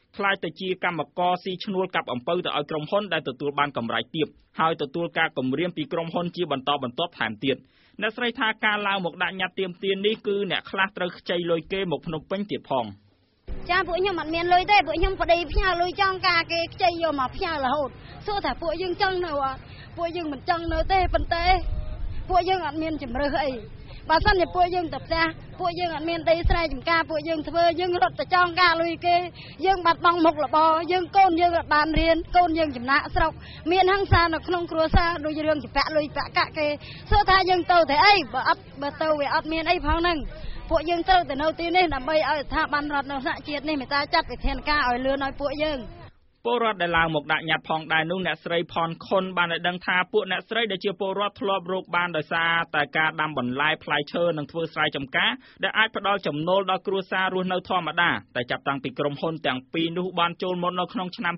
ខ្លាយទៅជាកម្មករស៊ីឈ្នួលកាប់អំពៅទៅឲ្យក្រុមហ៊ុនដែលទទួលបានកម្រៃទាបហើយទទួលការគំរាមពីក្រុមហ៊ុនជាបន្តបន្ទាប់ថែមទៀតអ្នកស្រីថាការឡើងមកដាក់ញត្តិទាមទារនេះគឺអ្នកខ្លះត្រូវខ្ចីលុយគេមកភ្នំពេញទៀតផងចាពួកខ្ញុំអត់មានលុយទេពួកខ្ញុំប្តីផ្ញើលុយចង់ការគេខ្ចីយកមកផ្ញើរហូតសួរថាពួកយើងចង់នៅអត់ពួកយើងមិនចង់នៅទេប៉ុន្តែពួកយើងអត់មានជំរឿសអីបើសិនជាពួកយើងទៅផ្ទះពួកយើងអត់មានដីស្រែចម្ការពួកយើងធ្វើយើងរត់ទៅចង់ការលុយគេយើងបាត់បង់មុខរបរយើងកូនយើងអត់បានរៀនកូនយើងចំណាក់ស្រុកមានហិង្សានៅក្នុងគ្រួសារដូចរឿងចពាក់លុយបាក់កាក់គេសួរថាយើងទៅតែអីបើទៅវាអត់មានអីផងហ្នឹងពួកយើងត្រូវទៅនៅទីនេះដើម្បីឲ្យស្ថាប័នរដ្ឋនៅសហជាតិនេះមេត្តាចាត់វិធានការឲ្យលឿនឲ្យពួកយើងពលរដ្ឋដែលឡើងមកដាក់ញត្តិផងដែរនោះអ្នកស្រីផនខុនបានឲ្យដឹងថាពួកអ្នកស្រីដែលជាពលរដ្ឋធ្លាប់រកបានដោយសារតែការដាំបន្លែផ្លែឈើនិងធ្វើស្រែចម្ការដែលអាចផ្ដល់ចំណូលដល់គ្រួសាររស់នៅធម្មតាតែចាប់តាំងពីក្រុមហ៊ុនទាំងពីរនោះបានចូលមកនៅក្នុងឆ្នាំ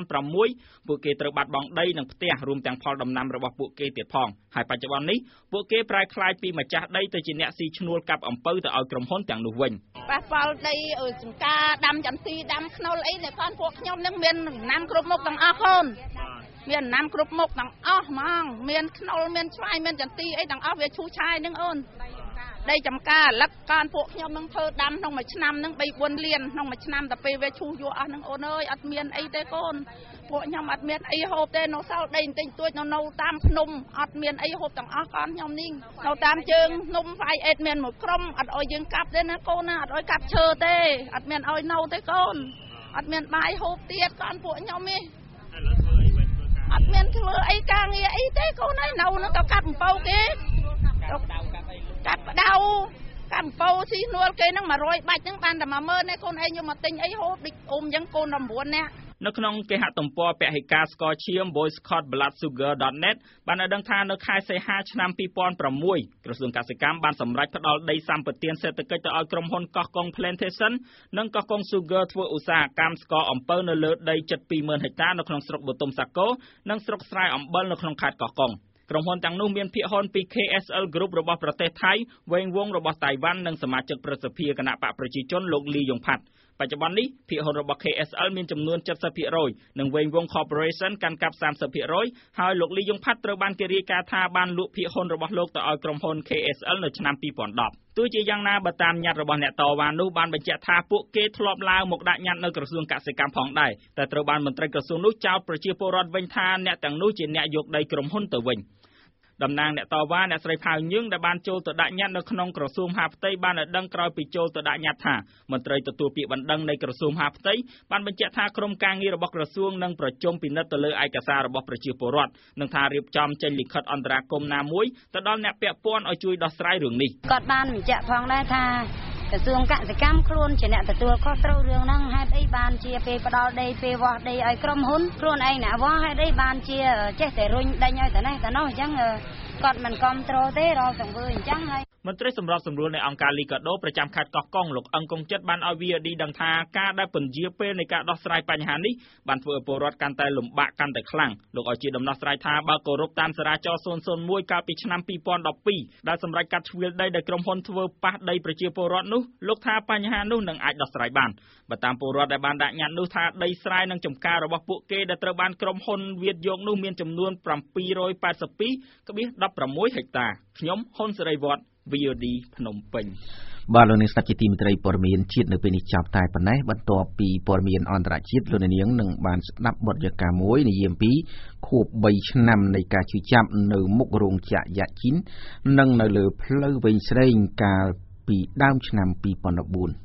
2006ពួកគេត្រូវបាត់បង់ដីនិងផ្ទះរួមទាំងផលដំណាំរបស់ពួកគេទៀតផងហើយបច្ចុប្បន្ននេះពួកគេប្រែក្លាយពីម្ចាស់ដីទៅជាអ្នកស៊ីឈ្នួលកាប់អំពៅទៅឲ្យក្រុមហ៊ុនទាំងនោះវិញប៉ះពាល់ដីចម្ការដាំចន្ទីដាំខ្នុរអីនៅផងពួកខ្ញុំនឹងមានដំណាំគ្រប់មុខទាំងអស់កូនមានដំណាំគ្រប់មុខទាំងអស់ហ្មងមានខ្នុរមានស្វាយមានចន្ទីអីទាំងអស់វាឈូសឆាយនឹងអូនដីចម្ការលឹកកានពួកខ្ញុំនឹងធ្វើដាំក្នុងមួយឆ្នាំនឹង 3-4 លានក្នុងមួយឆ្នាំតែពេលវាឈូសយកអស់នឹងអូនអើយអត់មានអីទេកូនពួកខ្ញុំអត់មានអីហូបទេនៅសល់ដីបន្តិចតួចនៅតាមភ្នំអត់មានអីហូបទាំងអស់កូនខ្ញុំនេះនៅតាមជើងភ្នំវាយអេតមានមួយក្រុមអត់ឲ្យយើងកាប់ទេណាកូនណាអត់ឲ្យកាប់ឈើទេអត់មានឲ្យនៅទេកូនអត់មានបាយហូបទៀតកូនពួកខ្ញុំនេះអត់មានធ្វើអីការងារអីទេកូនអើយនៅនឹងទៅកាប់អំពៅគេកាប់ផ្ដៅកាប់អំពៅស៊ីនួលគេនឹង100បាច់ហ្នឹងបានតែ10000ទេកូនឯងយកមកទិញអីហូបដូចអ៊ំអញ្ចឹងកូន9នាក់នៅក្នុងគេហទំព័រពហិការស្ករឈាម boyscottbloodsugar.net បានឲ្យដឹងថានៅខែសីហាឆ្នាំ2006ក្រសួងកសិកម្មបានសម្រេចផ្ដល់ដីសម្បត្តិសេដ្ឋកិច្ចទៅឲ្យក្រុមហ៊ុនកោះកុង Plantation និងកោះកុង Sugar ធ្វើឧស្សាហកម្មស្ករអំពៅនៅលើដីជិត 20000 ហិកតានៅក្នុងស្រុកបូទុមសាគរនិងស្រុកស្រែអំបិលនៅក្នុងខេត្តកោះកុងក្រុមហ៊ុនទាំងនោះមានភាគហ៊ុនពី KSL Group របស់ប្រទេសថៃវែងវងរបស់តៃវ៉ាន់និងសមាជិកប្រសិទ្ធិគណៈបកប្រជាជនលោកលីយ៉ុងផាត់បច្ចុប្បន្ននេះភាគហ៊ុនរបស់ KSL មានចំនួន 70% និងវែងវង Corporation កាន់កាប់ 30% ហើយលោកលីយ៉ុងផាត់ត្រូវបានគេរាយការណ៍ថាបានលក់ភាគហ៊ុនរបស់លោកទៅឲ្យក្រុមហ៊ុន KSL នៅឆ្នាំ2010ទោះជាយ៉ាងណាបើតាមញត្តិរបស់អ្នកតវ៉ានោះបានបញ្ជាក់ថាពួកគេធ្លាប់ឡើងមកដាក់ញត្តិនៅក្រសួងកសិកម្មផងដែរតែត្រូវបានមន្ត្រីក្រសួងនោះចោទប្រជាពលរដ្ឋវិញថាអ្នកទាំងនោះជាអ្នកយកដីក្រុមហ៊ុនទៅវិញតំណាងអ្នកតវ៉ាអ្នកស្រីផៅញឹងដែលបានចូលទៅដាក់ញត្តិនៅក្នុងក្រសួងមហាផ្ទៃបានឲ្យដឹងក្រោយពីចូលទៅដាក់ញត្តិថាមន្ត្រីទទួលពាក្យបណ្ដឹងនៃក្រសួងមហាផ្ទៃបានបញ្ជាក់ថាក្រុមការងាររបស់ក្រសួងនឹងប្រជុំពិនិត្យទៅលើឯកសាររបស់ប្រជាពលរដ្ឋនិងថារៀបចំចេញលិខិតអន្តរាគមន៍ណាមួយទៅដល់អ្នកពាក់ព័ន្ធឲ្យជួយដោះស្រាយរឿងនេះគាត់បានបញ្ជាក់ផងដែរថាក្រសួងកសិកម្មខ្លួនជាអ្នកទទួលខុសត្រូវរឿងហ្នឹងហេតុអីបានជាពេលផ្ដាល់ដីពេលវាស់ដីឲ្យក្រុមហ៊ុនខ្លួនឯងអ្នកវាស់ហេតុអីបានជាចេះតែរុញដេញឲ្យតែនេះតែនោះអញ្ចឹងគាត់មិនគ្រប់គ្រងទេរកសង្វើអញ្ចឹងហើយមន្ត្រីសម្របសម្រួលនៃអង្គការលីកាដូប្រចាំខេត្តកោះកុងលោកអឹងកុងចិត្តបានឲ្យ VOD ដឹងថាការដែលពន្យាពេលនៃការដោះស្រាយបញ្ហានេះបានធ្វើឲ្យពលរដ្ឋកាន់តែលំបាកកាន់តែខ្លាំងលោកឲ្យជាដំណោះស្រាយថាបើគោរពតាមសារាចរ001កាលពីឆ្នាំ2012ដែលសម្រេចកាត់ជ្រឿលដីដែលក្រុមហ៊ុនធ្វើប៉ះដីប្រជាពលរដ្ឋនោះលោកថាបញ្ហានោះនឹងអាចដោះស្រាយបានបើតាមពលរដ្ឋដែលបានដាក់ញត្តិនោះថាដីស្រែនិងចម្ការរបស់ពួកគេដែលត្រូវបានក្រុមហ៊ុនវាតយកនោះមានចំនួន782.16 ហិកតាខ្ញុំហ៊ុនសេរីវត្ត VOD ភ្នំពេញបាទលោកនាងស្ដាប់ជាទីមេត្រីព័ត៌មានជាតិនៅពេលនេះចាប់តែប៉ុណ្ណេះបន្ទាប់ពីព័ត៌មានអន្តរជាតិលោកនាងនឹងបានស្ដាប់បទយកាមួយនិយាយពីខួប3ឆ្នាំនៃការជឿចាប់នៅមុខរោងចក្រយ៉ាជីននិងនៅលើផ្លូវវែងស្រេងកាលពីដើមឆ្នាំ2014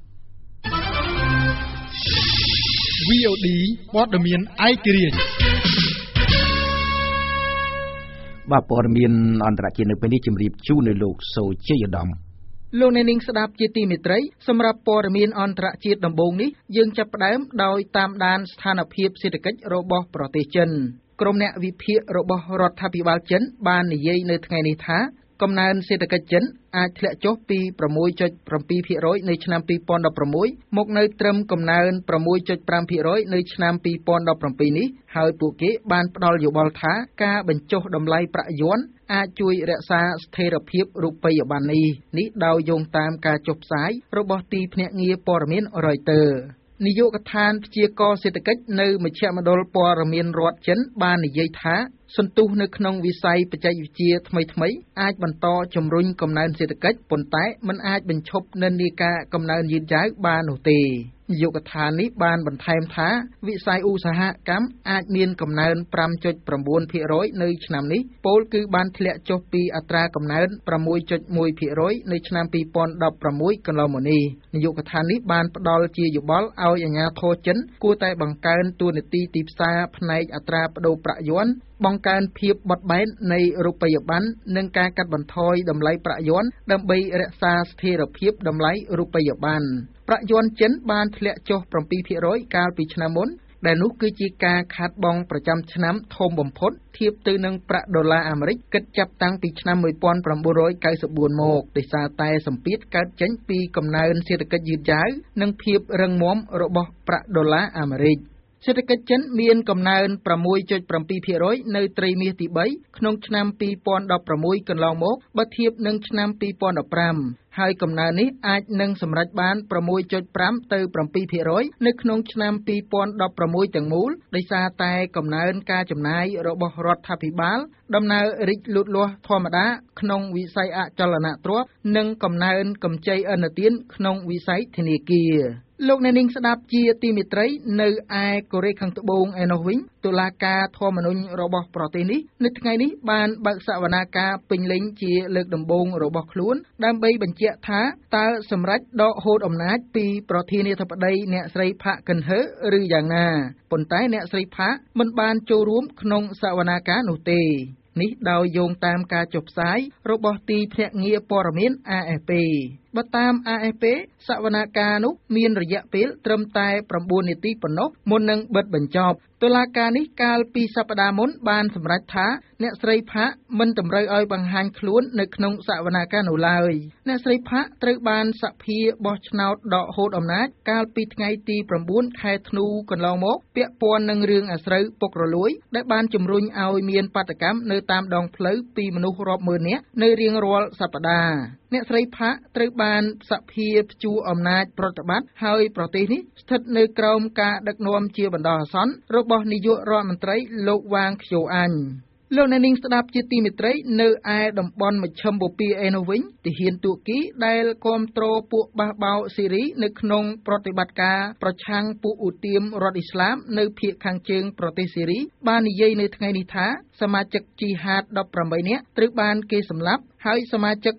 VOD ព័ត៌មានឯករាជ្យបាទព័ត៌មានអន្តរជាតិនៅពេលនេះជម្រាបជូននៅលោកសូជ័យឧត្តមលោកអ្នកនាងស្ដាប់ជាទីមេត្រីសម្រាប់ព័ត៌មានអន្តរជាតិដំបូងនេះយើងចាប់ផ្ដើមដោយតាមដានស្ថានភាពសេដ្ឋកិច្ចរបស់ប្រទេសចិនក្រុមអ្នកវិភាគរបស់រដ្ឋាភិបាលចិនបាននិយាយនៅថ្ងៃនេះថាកំណើនសេដ្ឋកិច្ចចិនអាចធ្លាក់ចុះពី 6.7% នៅឆ្នាំ2016មកនៅត្រឹមកំណើន 6.5% នៅឆ្នាំ2017នេះហើយពួកគេបានផ្ដល់យោបល់ថាការបញ្ចុះតម្លៃប្រាក់យួនអាចជួយរក្សាស្ថិរភាពរូបិយប័ណ្ណនេះដោយយោងតាមការចុះផ្សាយរបស់ទីភ្នាក់ងារព័ត៌មាន Reuters នាយកដ្ឋានព្យាករណ៍សេដ្ឋកិច្ចនៅមជ្ឈមណ្ឌលព័ត៌មានរដ្ឋចិនបាននិយាយថាសន្ទុះនៅក្នុងវិស័យបច្ចេកវិទ្យាថ្មីៗអាចបន្តជំរុញកំណើនសេដ្ឋកិច្ចប៉ុន្តែមិនអាចបញ្ឈប់និន្នាការកំណើនយឺតយ៉ាវបាននោះទេនាយកដ្ឋាននេះបានបន្ថែមថាវិស័យឧស្សាហកម្មអាចមានកំណើន 5.9% នៅឆ្នាំនេះពោលគឺបានធ្លាក់ចុះពីអត្រាកំណើន 6.1% នៅឆ្នាំ 2016 កន្លងមកនេះនាយកដ្ឋាននេះបានផ្ដល់ជាយោបល់ឲ្យអាជ្ញាធរចិនគួរតែបង្កើនតួនាទីទីផ្សារផ្នែកអត្រាប្តូរប្រាក់យួនបង្កើនភាពបត់បែននៃរូបិយប័ណ្ណនិងការកាត់បន្ថយតម្លៃប្រាក់យួនដើម្បីរក្សាស្ថិរភាពតម្លៃរូបិយប័ណ្ណប្រាក់យួនចិនបានធ្លាក់ចុះ 7% កាលពីឆ្នាំមុនដែលនោះគឺជាការខាតបង់ប្រចាំឆ្នាំធំបំផុតធៀបទៅនឹងប្រាក់ដុល្លារអាមេរិកគិតចាប់តាំងពីឆ្នាំ 1994 មកដោយសារតែសម្ពាធកើតចេញពីកំណើនសេដ្ឋកិច្ចយឺតយ៉ាវនិងភាពរឹងមាំរបស់ប្រាក់ដុល្លារអាមេរិកសេដ្ឋកិច្ចចិនមានកំណើន 6.7% នៅត្រីមាសទី3ក្នុងឆ្នាំ 2016 កន្លងមកបើធៀបនឹងឆ្នាំ 2015 ហើយកំណើននេះអាចនឹងសម្រេចបាន 6.5 ទៅ 7% នៅក្នុងឆ្នាំ 2016 ទាំងមូលដោយសារតែកំណើនការចំណាយរបស់រដ្ឋាភិបាលដំណើររីកលូតលាស់ធម្មតាក្នុងវិស័យអចលនទ្រព្យនិងកំណើនកម្ចីឥណទានក្នុងវិស័យធនាគារលោកអ្នកនាងស្ដាប់ជាទីមេត្រីនៅឯកូរ៉េខាងត្បូងឯនោះវិញតុលាការធម្មនុញ្ញរបស់ប្រទេសនេះនៅថ្ងៃនេះបានបើកសវនាការពេញលេញជាលើកដំបូងរបស់ខ្លួនដើម្បីបញ្ជាក់ថាតើសម្រេចដកហូតអំណាចពីប្រធានាធិបតីអ្នកស្រីផាកកិនហឺឬយ៉ាងណាប៉ុន្តែអ្នកស្រីផាកមិនបានចូលរួមក្នុងសវនាការនោះទេនេះដោយយោងតាមការចុះផ្សាយរបស់ទីភ្នាក់ងារព័ត៌មាន AFP បើតាម AFP សវនាការនោះមានរយៈពេលត្រឹមតែ9នាទីប៉ុណ្ណោះមុននឹងបិទបញ្ចប់តុលាការនេះកាលពីសប្តាហ៍មុនបានសម្រេចថាអ្នកស្រីផាកមិនតម្រូវឲ្យបង្ហាញខ្លួននៅក្នុងសវនាការនោះឡើយអ្នកស្រីផាកត្រូវបានសភាបោះឆ្នោតដកហូតអំណាចកាលពីថ្ងៃទី9ខែធ្នូកន្លងមកពាក់ព័ន្ធនឹងរឿងអាស្រូវពុករលួយដែលបានជំរុញឲ្យមានបាតុកម្មនៅតាមដងផ្លូវពីមនុស្សរាប់ម៉ឺននាក់នៅរៀងរាល់សប្តាហ៍អ្នកស្រីផាកត្រូវបានសភាព្យួរអំណាចប្រតិបត្តិហើយប្រទេសនេះស្ថិតនៅក្រោមការដឹកនាំជាបណ្ដោះអាសន្នរបស់នាយករដ្ឋមន្ត្រីលោកវ៉ាងខ្យូអាញ់លោកអ្នកនាងស្ដាប់ជាទីមេត្រីនៅឯតំបន់មជ្ឈិមបូព៌ាឯនោះវិញទាហានទួរគីដែលគ្រប់គ្រងពួកបះបោរស៊ីរីនៅក្នុងប្រតិបត្តិការប្រឆាំងពួកឧទាមរដ្ឋអ៊ីស្លាមនៅភាគខាងជើងប្រទេសស៊ីរីបាននិយាយនៅថ្ងៃនេះថាសមាជិកជីហាត18នាក់ត្រូវបានគេសម្លាប់ហើយសមាជិក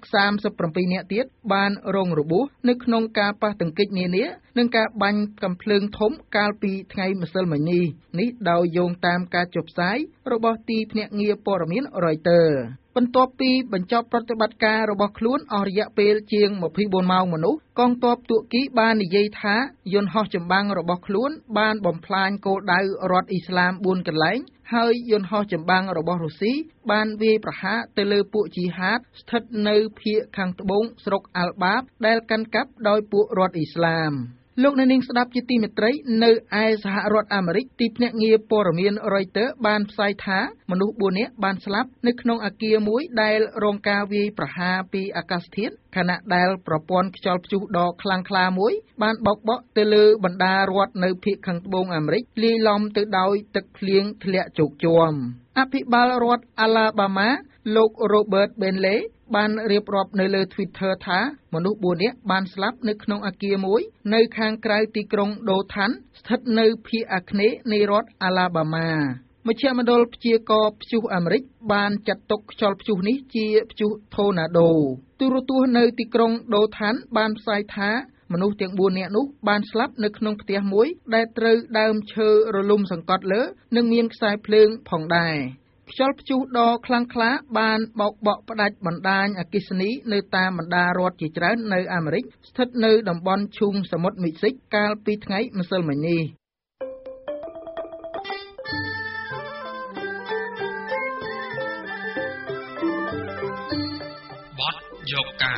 37នាក់ទៀតបានរងរបួសនៅក្នុងការប៉ះទង្គិចនានានិងការបាញ់កាំភ្លើងធំកាលពីថ្ងៃម្សិលមិញនេះដោយយោងតាមការចុះផ្សាយរបស់ទីភ្នាក់ងារព័ត៌មាន Reuters បន្ទាប់ពីបញ្ចប់ប្រតិបត្តិការរបស់ខ្លួនអស់រយៈពេលជាង24ម៉ោងមកនោះកងទ័ពទួរគីបាននិយាយថាយន្តហោះចម្បាំងរបស់ខ្លួនបានបំផ្លាញគោលដៅរដ្ឋអ៊ីស្លាម4កន្លែងហើយយន្តហោះចម្បាំងរបស់រុស្ស៊ីបានវាយប្រហារទៅលើពួកជីហាតស្ថិតនៅភាគខាងត្បូងស្រុកអាល់បាបដែលកាន់កាប់ដោយពួករដ្ឋអ៊ីស្លាមលោកអ្នកនាងស្ដាប់ជាទីមេត្រីនៅឯសហរដ្ឋអាមេរិកទីភ្នាក់ងារព័ត៌មាន Reuters បានផ្សាយថាមនុស្ស4នាក់បានស្លាប់នៅក្នុងអគារមួយដែលរងការវាយប្រហារពីអាកាសធាតុខណៈដែលប្រព័ន្ធខ្យល់ព្យុះដ៏ខ្លាំងក្លាមួយបានបោកបក់ទៅលើបណ្ដារដ្ឋនៅភាគខាងត្បូងអាមេរិកលាយឡំទៅដោយទឹកភ្លៀងធ្លាក់ជោគជាំអភិបាលរដ្ឋ Alabama លោក Robert Bentley បានរៀបរាប់នៅលើ Twitter ថាមនុស្ស4នាក់បានស្លាប់នៅក្នុងអគារមួយនៅខាងក្រៅទីក្រុង Dothan ស្ថិតនៅភាគអាគ្នេយ៍នៃរដ្ឋ Alabama មជ្ឈមណ្ឌលព្យាករណ៍ព្យុះអាមេរិកបានចាត់ទុកខ្យល់ព្យុះនេះជាព្យុះ Tornado ទូរទស្សន៍នៅទីក្រុង Dothan បានផ្សាយថាមនុស្សទាំង4នាក់នោះបានស្លាប់នៅក្នុងផ្ទះមួយដែលត្រូវដើមឈើរលំសង្កត់លើនិងមានខ្សែភ្លើងផងដែរខ្យល់ព្យុះដ៏ខ្លាំងក្លាបានបោកបក់ផ្ដាច់បណ្ដាញអគ្គិសនីនៅតាមបណ្ដារដ្ឋជាច្រើននៅអាមេរិកស្ថិតនៅតំបន់ឈូងសមុទ្រមិចស៊ិកកាលពីថ្ងៃម្សិលមិញនេះបទយកការ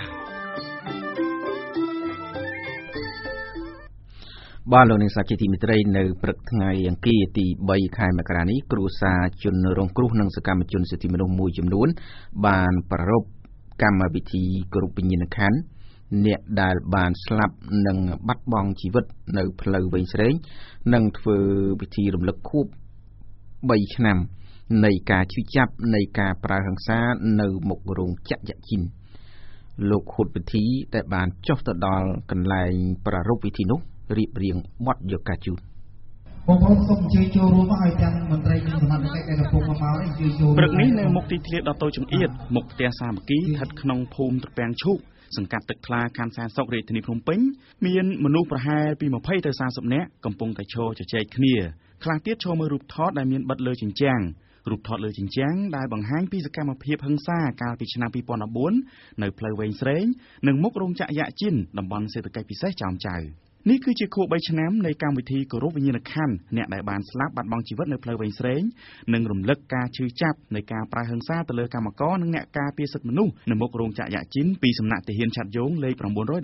បាទលោកនាងសាជាទីមេត្រីនៅព្រឹកថ្ងៃអង្គារទី3ខែមករានេះគ្រួសារជនរងគ្រោះនិងសកម្មជនសិទ្ធិមនុស្សមួយចំនួនបានប្រារព្ធកម្មវិធីគោរពវិញ្ញាណក្ខន្ធអ្នកដែលបានស្លាប់និងបាត់បង់ជីវិតនៅផ្លូវវែងស្រេងនឹងធ្វើពិធីរំលឹកខួប3ឆ្នាំនៃការឈឺចាប់នៃការប្រើហិង្សានៅមុខរោងចក្រយ៉ាជីនលោកហុតពិធីដែលបានចុះទៅដល់កន្លែងប្រារព្ធពិធីនោះរៀបរៀងបទយកការជូនបងប្អូនសូមអញ្ជើញចូលរួមឲ្យទាំងមន្ត្រីនិងសមាជិកដែលកំពុងមកអញ្ជើញចូលព្រឹកនេះនៅមុខទីធ្លាដ៏តូចចង្អៀតមុខផ្ទះសាមគ្គីស្ថិតក្នុងភូមិត្រពាំងឈូកសង្កាត់ទឹកថ្លាខណ្ឌសែនសុខរាជធានីភ្នំពេញមានមនុស្សប្រហែលពី20ទៅ30នាក់កំពុងតែឈរជជែកគ្នាខ្លះទៀតឈរមើលរូបថតដែលមានបិទលើជញ្ជាំងរូបថតលើជញ្ជាំងដែលបង្ហាញពីសកម្មភាពហិង្សាកាលពីឆ្នាំ2014នៅផ្លូវវែងស្រេងនិងមុខរោងចក្រយ៉ាជីនតំបន់សេដ្ឋកិច្ចពិសេសចោមចៅនេះគឺជាខួប3ឆ្នាំនៃកម្មវិធីគោរពវិញ្ញាណក្ខន្ធអ្នកដែលបានស្លាប់បាត់បង់ជីវិតនៅផ្លូវវែងស្រេងនិងរំលឹកការឈឺចាប់នៃការប្រើហិង្សាទៅលើកម្មករនិងអ្នកការពារសិទ្ធិមនុស្សនៅមុខរោងចក្រយ៉ាជីនពីសំណាក់ទាហានឆ័ត្រយងលេខ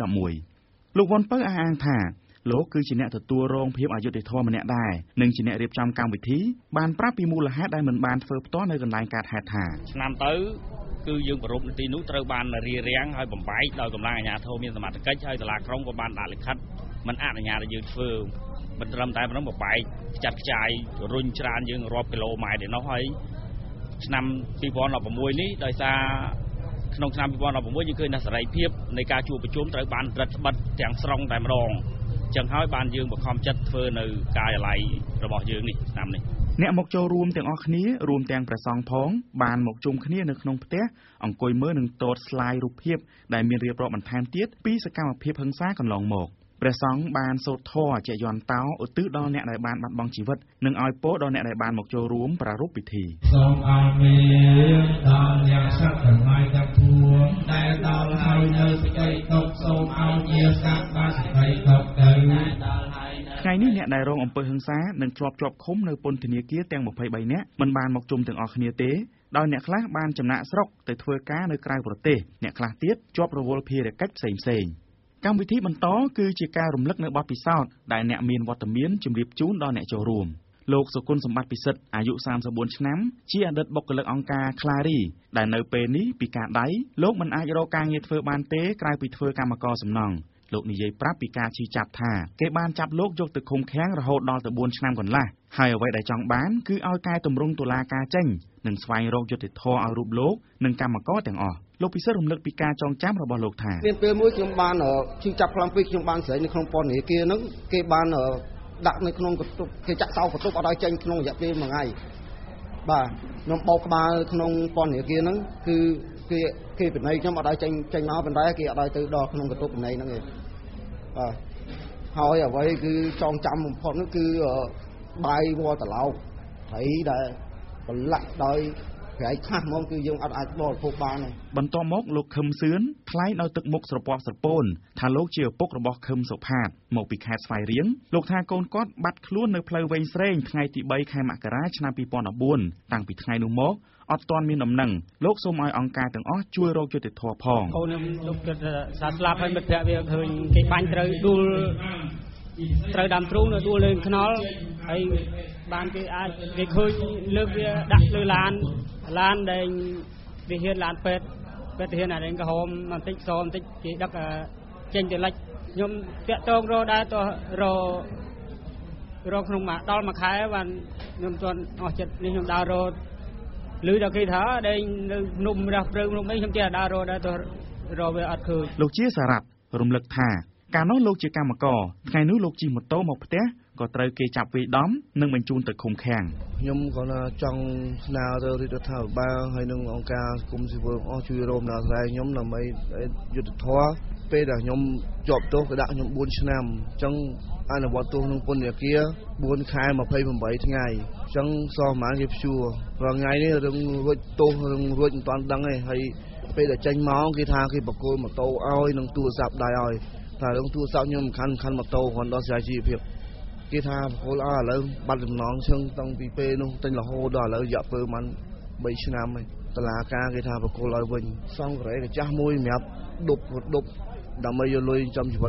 911លោកវ៉ុនពៅអះអាងថាលោកគឺជាអ្នកទទួលរងភាពអយុត្តិធម៌ម្នាក់ដែរនិងជាអ្នករៀបចំកម្មវិធីបានប្រាប់ពីមូលហេតុដែលមិនបានធ្វើផ្ទាល់នៅកន្លែងកើតហេតុថាឆ្នាំទៅគឺយើងប្រពៃទីនោះត្រូវបានរៀបរៀងហើយបំបែកដោយកម្លាំងអាជ្ញាធរមានសមត្ថកិច្ចហើយតុលាក្រុងក៏បានដាក់លិខិតមិនអនុញ្ញាតឲ្យយើងធ្វើមិនត្រឹមតែប៉ុណ្ណឹងបំបែកខ្ចាត់ខ្ចាយរុញច្រានយើងរាប់គីឡូម៉ែត្រឯនោះហើយឆ្នាំ2016នេះដោយសារក្នុងឆ្នាំ2016យើងឃើញថាសេរីភាពនៃការជួបប្រជុំត្រូវបានរឹតបន្តឹងទាំងស្រុងតែម្ដងចឹងហើយបានយើងបង្ខំចិត្តធ្វើនៅការិយាល័យរបស់យើងនេះឆ្នាំនេះអ្នកមកចូលរួមទាំងអស់គ្នារួមទាំងព្រះសង្ឃផងបានមកជុំគ្នានៅក្នុងផ្ទះអង្គុយមើលនឹងតូតស្លាយរូបភាពដែលមានរៀបរាប់បន្ថែមទៀតពីសកម្មភាពហិង្សាកន្លងមកព្រះសង្ឃបានសូត្រធម៌ជាយន្តោឧទ្ទិសដល់អ្នកដែលបានបាត់បង់ជីវិតនិងឲ្យពរដល់អ្នកដែលបានមកចូលរួមប្រារព្ធពិធីសូមអរគុណដល់អ្នកសត្វទាំងឡាយទាំងពួងដែលដល់ហើយនៅសេចក្តីទុកសូមឲ្យជាសត្វបានសេចក្តីទុកទៅថ្ងៃនេះអ្នកដែលរងអំពើហិង្សានឹងធ្លាប់ជាប់ឃុំនៅពន្ធនាគារទាំង23នាក់មិនបានមកជុំទាំងអស់គ្នាទេដោយអ្នកខ្លះបានចំណាក់ស្រុកទៅធ្វើការនៅក្រៅប្រទេសអ្នកខ្លះទៀតជាប់រវល់ភារកិច្ចផ្សេងៗកម្មវិធីបន្តគឺជាការរំលឹកនៅបទពិសោធន៍ដែលអ្នកមានវត្តមានជម្រាបជូនដល់អ្នកចូលរួមលោកសុគន្ធសម្បត្តិពិសិដ្ឋអាយុ34ឆ្នាំជាអតីតបុគ្គលិកអង្គការ Clary ដែលនៅពេលនេះពិការដៃលោកមិនអាចរកការងារធ្វើបានទេក្រៅពីធ្វើកម្មករសំណង់លោកនិយាយប្រាប់ពីការឈឺចាប់ថាគេបានចាប់លោកយកទៅឃុំឃាំងរហូតដល់ទៅ4ឆ្នាំកន្លះហើយអ្វីដែលចង់បានគឺឲ្យកែតម្រង់តុលាការចេញនិងស្វែងរកយុត្តិធម៌ឲ្យរូបលោកនិងកម្មករទាំងអស់លោកពិសិដ្ឋរំលឹកពីការចងចាំរបស់លោកថាមានពេលមួយខ្ញុំបានឈឺចាប់ខ្លាំងពេកខ្ញុំបានស្រែកនៅក្នុងពន្ធនាគារហ្នឹងគេបានដាក់នៅក្នុងកន្ទប់គេចាក់សោកន្ទប់អត់ឲ្យចេញក្នុងរយៈពេល1ថ្ងៃបាទខ្ញុំបោកក្បាលក្នុងពន្ធនាគារហ្នឹងគឺគេពិន័យខ្ញុំអត់ឲ្យចេញមកប៉ុន្តែគេអត់ឲ្យទៅដល់ក្នុងកន្ទប់ពិន័យហ្នឹងឯងបាទហើយអ្វីគឺចងចាំបំផុតនោះគឺបាយវល់ត្រឡោកត្រីដែលប្រឡាក់ដោយប្រៃខាស់ហ្មងគឺយើងអត់អាចបរិភោគបានទេបន្ទាប់មកលោកខឹមសឿនថ្លែងដោយទឹកមុខស្រពាប់ស្រពោនថាលោកជាឪពុករបស់ខឹមសុផាតមកពីខេត្តស្វាយរៀងលោកថាកូនគាត់បាត់ខ្លួននៅផ្លូវវែងស្រេងថ្ងៃទី3ខែមករាឆ្នាំ2014តាំងពីថ្ងៃនោះមកអត់ទាន់មានដំណឹងលោកសូមឲ្យអង្គការទាំងអស់ជួយរកយុត្តិធម៌ផងកូនខ្ញុំលោកគិតថាស្លាប់ហើយមិត្តភក្តិវាឃើញគេបាញ់ត្រូវដួលត្រូវដើមទ្រូងនៅដួលលើខ្នល់ហើយបានគេអាចគេឃើញលើកវាដាក់លើឡានដែលវាហ៊ានឡានពេទ្យហ៊ានអានេះក្រហមបន្តិចសបន្តិចគេដឹកចេញទៅលិចខ្ញុំតាក់តងរកដែរតោះរកក្នុងដល់មួយខែបានខ្ញុំទាន់អស់ចិត្តនេះខ្ញុំដើររកឮដល់គេថាដែលនៅភ្នំរះព្រៅភ្នំនេះខ្ញុំចេះដើររកដែរតោះរកវាអត់ឃើញលោកជាសារ៉ាត់រំលឹកថាកាលនោះលោកជាកម្មករថ្ងៃនោះលោកជិះម៉ូតូមកផ្ទះក៏ត្រូវគេចាប់វាយដំនិងបញ្ជូនទៅឃុំឃាំងខ្ញុំក៏ចង់ស្នើទៅរាជរដ្ឋាភិបាលហើយនឹងអង្គការសង្គមស៊ីវិលអស់ជួយរួមដល់ស្រ័យខ្ញុំដើម្បីយុត្តិធម៌ពេលដែលខ្ញុំជាប់ទោសគេដាក់ខ្ញុំ4ឆ្នាំអញ្ចឹងអនុវត្តទោសក្នុងពន្ធនាគារ4ខែ28ថ្ងៃអញ្ចឹងសោះប្រហែលគេព្យួររាល់ថ្ងៃនេះរឿងរួចទោសរឿងរួចមិនតាន់ដឹងទេហើយពេលដែលចេញមកគេថាគេបកគោលម៉ូតូឲ្យនឹងទូរស័ព្ទដៃឲ្យថារឿងទូរស័ព្ទខ្ញុំសំខាន់ម៉ូតូគាត់ដល់ស្រាយជីវភាពគេថាបកគោលឲ្យឥឡូវបាត់ដំណងឈឹងតាំងពីពេលនោះទិញរហូតដល់ឥឡូវរយៈពេលប្រហែល3ឆ្នាំហើយតឡាការគេថាបកគោលឲ្យវិញសង្ឃរ៉េកចាស់មួយសម្រាប់ដប់ដើម្បីយកលុយចំជីវិតហ្នឹង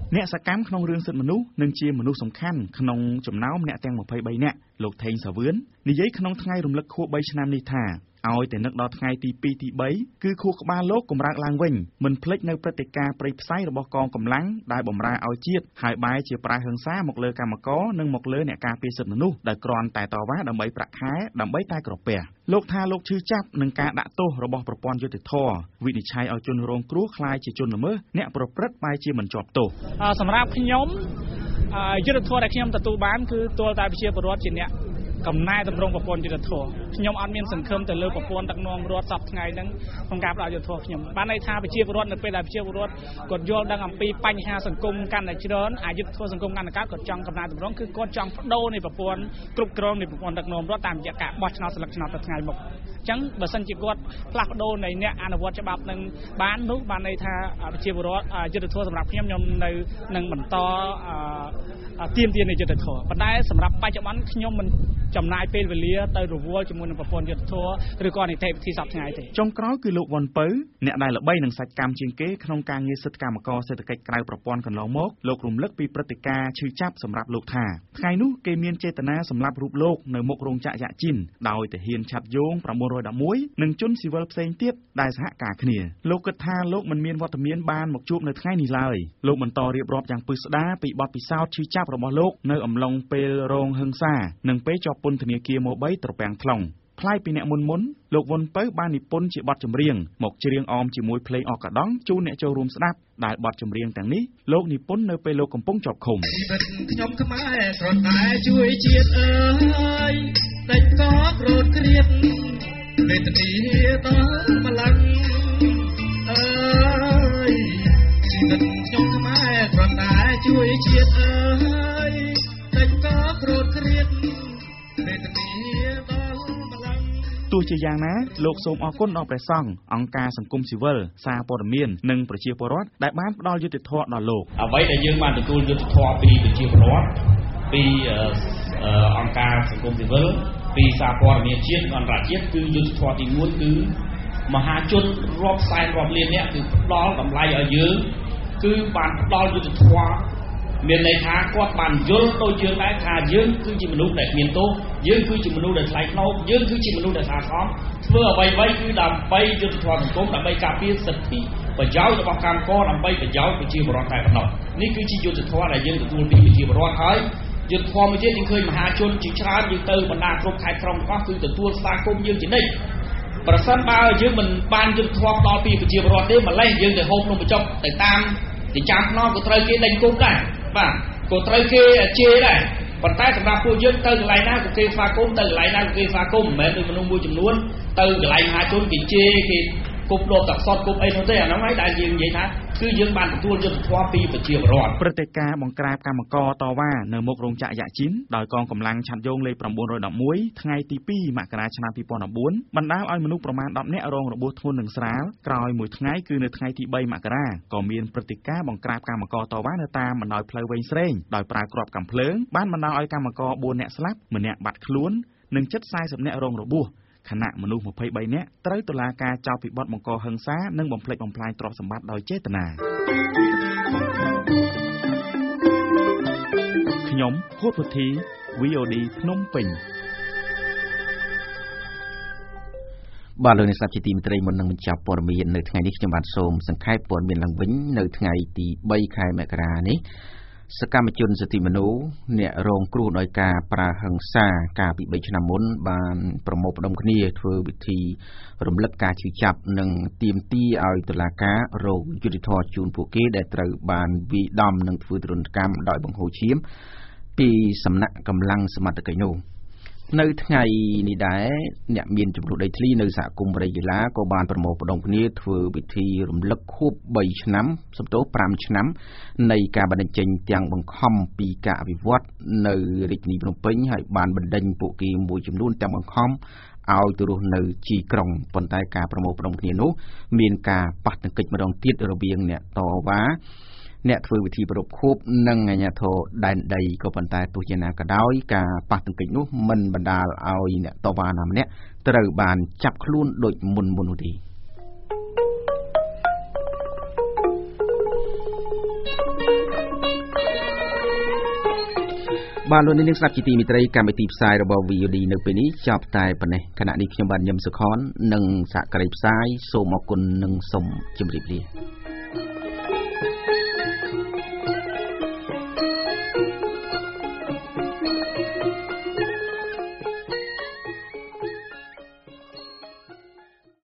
អ្នកសកម្មក្នុងរឿងសិទ្ធិមនុស្សនិងជាមនុស្សសំខាន់ក្នុងចំណោមអ្នកទាំង23នាក់លោកថេងសាវឿននិយាយក្នុងថ្ងៃរំលឹកខួប3ឆ្នាំនេះថាឲ្យតែនឹកដល់ថ្ងៃទី2ទី3គឺខួរក្បាលលោកកម្រើកឡើងវិញមិនភ្លេចនៅព្រឹត្តិការណ៍ព្រៃផ្សៃរបស់កងកម្លាំងដែលបម្រើឲ្យជាតិហើយបែរជាប្រើហិង្សាមកលើកម្មករនិងមកលើអ្នកការពារសិទ្ធិមនុស្សដែលគ្រាន់តែតវ៉ាដើម្បីប្រាក់ខែដើម្បីតែក្រពះលោកថាលោកឈឺចាប់នឹងការដាក់ទោសរបស់ប្រព័ន្ធយុតិធធម៌វិនិច្ឆ័យឲ្យជនរងគ្រោះក្លាយជាជនល្មើសអ្នកប្រព្រឹត្តបែរជាមិនជាប់ទោសសម្រាប់ខ្ញុំយុតិធធម៌ដែលខ្ញុំទទួលបានគឺទល់តែប្រជាពលរដ្ឋជាអ្នកកំណែតម្រង់ប្រព័ន្ធយុតិធធម៌ខ្ញុំអត់មានសង្ឃឹមទៅលើប្រព័ន្ធដឹកនាំរដ្ឋសពថ្ងៃហ្នឹងក្នុងការផ្ដល់យុតិធធម៌ខ្ញុំបានន័យថាប្រជាពលរដ្ឋនៅពេលដែលប្រជាពលរដ្ឋគាត់យល់ដឹងអំពីបញ្ហាសង្គមកាន់តែច្រើនអាយុតិធធម៌សង្គមកាន់តែកើតគាត់ចង់កំណែតម្រង់គឺគាត់ចង់បដូរនៃប្រព័ន្ធគ្រប់គ្រងនៃប្រព័ន្ធដឹកនាំរដ្ឋតាមរយៈការបោះឆ្នោតស្លឹកឆ្នោតទៅថ្ងៃមុខអញ្ចឹងបើសិនជាគាត់ផ្លាស់ប្ដូរនៃអ្នកអនុវត្តច្បាប់នឹងបាននោះបានន័យថាប្រជាពលរដ្ឋយុតិធធម៌សម្រាប់ខ្ញុំនៅនឹងបន្តទាមទារនៃយុតិធធម៌ប៉ុន្តែសម្រាប់បច្ចុប្បន្នខ្ញុំមិនចំណាយពេលវេលាទៅរវល់ជាមួយនឹងប្រព័ន្ធយុតិធធម៌ឬក៏នីតិវិធីសពថ្ងៃទេចុងក្រោយគឺលោកវ៉ុនពៅអ្នកដែលល្បីនឹងសាច់កម្មជាងគេក្នុងការងារសិទ្ធិកម្មករសេដ្ឋកិច្ចក្រៅប្រព័ន្ធកន្លងមកលោករំលឹកពីព្រឹត្តិការណ៍ឈឺចាប់សម្រាប់លោកថាថ្ងៃនោះគេមានចេតនាសម្លាប់រូបលោកនៅមុខរោងចក្រយ៉ាជីនដោយទាហានឆ័ត្រយង911និងជនស៊ីវិលផ្សេងទៀតដែលសហការគ្នាលោកគិតថាលោកមិនមានវត្តមានបានមកជួបនៅថ្ងៃនេះឡើយលោកបន្តរៀបរាប់យ៉ាងពិស្ដារពីបទពិសោធន៍ឈឺចាប់របស់លោកនៅអំឡុងពេលរងហិង្សានិងពេលជាប់ពន្ធនាគារម៉ូ3ត្រពាំង ថ្លុងផ្លាយពីអ្នកមុនលោកវ៉ុនពៅបាននិពន្ធជាបទចម្រៀងមកច្រៀងអមជាមួយភ្លេងអកដង់ជូនអ្នកចូលរួមស្ដាប់ដែលបទចម្រៀងទាំងនេះលោកនិពន្ធនៅពេលលោកកំពុងជាប់ឃុំខ្ញុំខ្មែរស្រតែជួយជាតិអើយដេញកោក្រោតគ្រៀតវេទនីដល់ម្លឹងអើយជីវិតខ្ញុំខ្មែរស្រតែជួយជាតិអើយដេញកោក្រោតគ្រៀតវេទនីទោះជាយ៉ាងណាលោកសូមអរគុណដល់ព្រះសង្ឃអង្គការសង្គមស៊ីវិលសារព័ត៌មាននិងប្រជាពលរដ្ឋដែលបានផ្ដល់យុត្តិធម៌ដល់លោកអ្វីដែលយើងបានទទួលយុត្តិធម៌ពីប្រជាពលរដ្ឋពីអង្គការសង្គមស៊ីវិលពីសារព័ត៌មានជាតិនិងអន្តរជាតិគឺយុត្តិធម៌ទី1គឺមហាជនរាប់សែនរាប់លានអ្នកគឺផ្ដល់តម្លៃឲ្យយើងគឺបានផ្ដល់យុត្តិធម៌មានន័យថាគាត់បានយល់ដូចយើងដែរថាយើងគឺជាមនុស្សដែលគ្មានទោសយើងគឺជាមនុស្សដែលថ្លៃថ្នូរយើងគឺជាមនុស្សដែលស្អាតស្អំធ្វើអ្វីៗគឺដើម្បីយុត្តិធម៌សង្គមដើម្បីការពារសិទ្ធិប្រយោជន៍របស់កម្មករដើម្បីប្រយោជន៍ប្រជាពលរដ្ឋតែប៉ុណ្ណោះនេះគឺជាយុត្តិធម៌ដែលយើងទទួលពីប្រជាពលរដ្ឋហើយយុត្តិធម៌មួយទៀតយើងឃើញមហាជនជាច្រើនយើងទៅបណ្ដាគ្រប់ខេត្តក្រុងទាំងអស់គឺទទួលស្វាគមន៍យើងជានិច្ចប្រសិនបើយើងមិនបានយុត្តិធម៌ដល់ពីប្រជាពលរដ្ឋទេម្លេះយើងទៅហូបនំបញ្ចុកទៅតាមទីចាំខ្នងក៏ត្រូវគេដេញគុកដែរបាទក៏ត្រូវគេជេរដែរប៉ុន្តែសម្រាប់ពួកយើងទៅកន្លែងណាក៏គេស្វាគមន៍ទៅកន្លែងណាក៏គេស្វាគមន៍មិនមែនដូចមនុស្សមួយចំនួនទៅកន្លែងមហាជនគេជេរគេគប់ដបតាក់សតគប់អីនោះទេអាហ្នឹងហើយដែលយើងនិយាយថាគឺយើងបានទទួលយុត្តិធម៌ពីប្រជាពលរដ្ឋព្រឹត្តិការណ៍បង្ក្រាបកម្មករតវ៉ានៅមុខរោងចក្រយ៉ាជីនដោយកងកម្លាំងឆ័ត្រយងលេខ911ថ្ងៃទី2មករាឆ្នាំ2014បណ្ដាលឲ្យមនុស្សប្រមាណ10នាក់រងរបួសធ្ងន់និងស្រាលក្រោយមួយថ្ងៃគឺនៅថ្ងៃទី3មករាក៏មានព្រឹត្តិការណ៍បង្ក្រាបកម្មករតវ៉ានៅតាមបណ្ដោយផ្លូវវែងស្រេងដោយប្រើគ្រាប់កាំភ្លើងបានបណ្ដាលឲ្យកម្មករ4នាក់ស្លាប់ម្នាក់បាត់ខ្លួននិងជិត40នាក់រងរបួសខណៈមនុស្ស23នាក់ត្រូវតុលាការចោទពីបទបង្កហិង្សានិងបំផ្លិចបំផ្លាញទ្រព្យសម្បត្តិដោយចេតនាខ្ញុំហូតពុធី VOD ភ្នំពេញបាទលោកអ្នកស្ដាប់ជាទីមេត្រីមុននឹងបញ្ចប់ព័ត៌មាននៅថ្ងៃនេះខ្ញុំបាទសូមសង្ខេបព័ត៌មានឡើងវិញនៅថ្ងៃទី3ខែមករានេះសកម្មជនសិទ្ធិមនុស្សអ្នករងគ្រោះដោយការប្រើហិង្សាកាលពី3ឆ្នាំមុនបានប្រមូលផ្ដុំគ្នាធ្វើពិធីរំលឹកការឈឺចាប់និងទាមទារឲ្យតុលាការរកយុត្តិធម៌ជូនពួកគេដែលត្រូវបានវាយដំនិងធ្វើទរណកម្មដោយបង្ហូរឈាមពីសំណាក់កម្លាំងសមត្ថកិច្ចនោះនៅថ្ងៃនេះដែរអ្នកមានចំនួនដីធ្លីនៅសហគមន៍បរិយាឡាក៏បានប្រមូលផ្ដុំគ្នាធ្វើពិធីរំលឹកខួប3ឆ្នាំសំទោស5ឆ្នាំនៃការបណ្តេញចេញទាំងបង្ខំពីការអភិវឌ្ឍនៅរាជធានីភ្នំពេញហើយបានបណ្តេញពួកគេមួយចំនួនទាំងបង្ខំឲ្យទៅរស់នៅជីក្រុងប៉ុន្តែការប្រមូលផ្ដុំគ្នានោះមានការប៉ះទង្គិចម្ដងទៀតរវាងអ្នកតវ៉ាអ្នកធ្វើវិធីប្រពខួបនិងអាជ្ញាធរដែនដីក៏ប៉ុន្តែទោះយ៉ាងណាក៏ដោយការប៉ះទង្គិចនោះមិនបណ្ដាលឲ្យអ្នកតវ៉ាណាម្នាក់ត្រូវបានចាប់ខ្លួនដូចមុននោះទេបាទលោកនាងស្ដាប់ជាទីមេត្រីកម្មវិធីផ្សាយរបស់ VOD នៅពេលនេះចប់តែប៉ុណ្ណេះខណៈនេះខ្ញុំបាទញឹមសុខននិងសហការីផ្សាយសូមអរគុណនិងសូមជម្រាបលា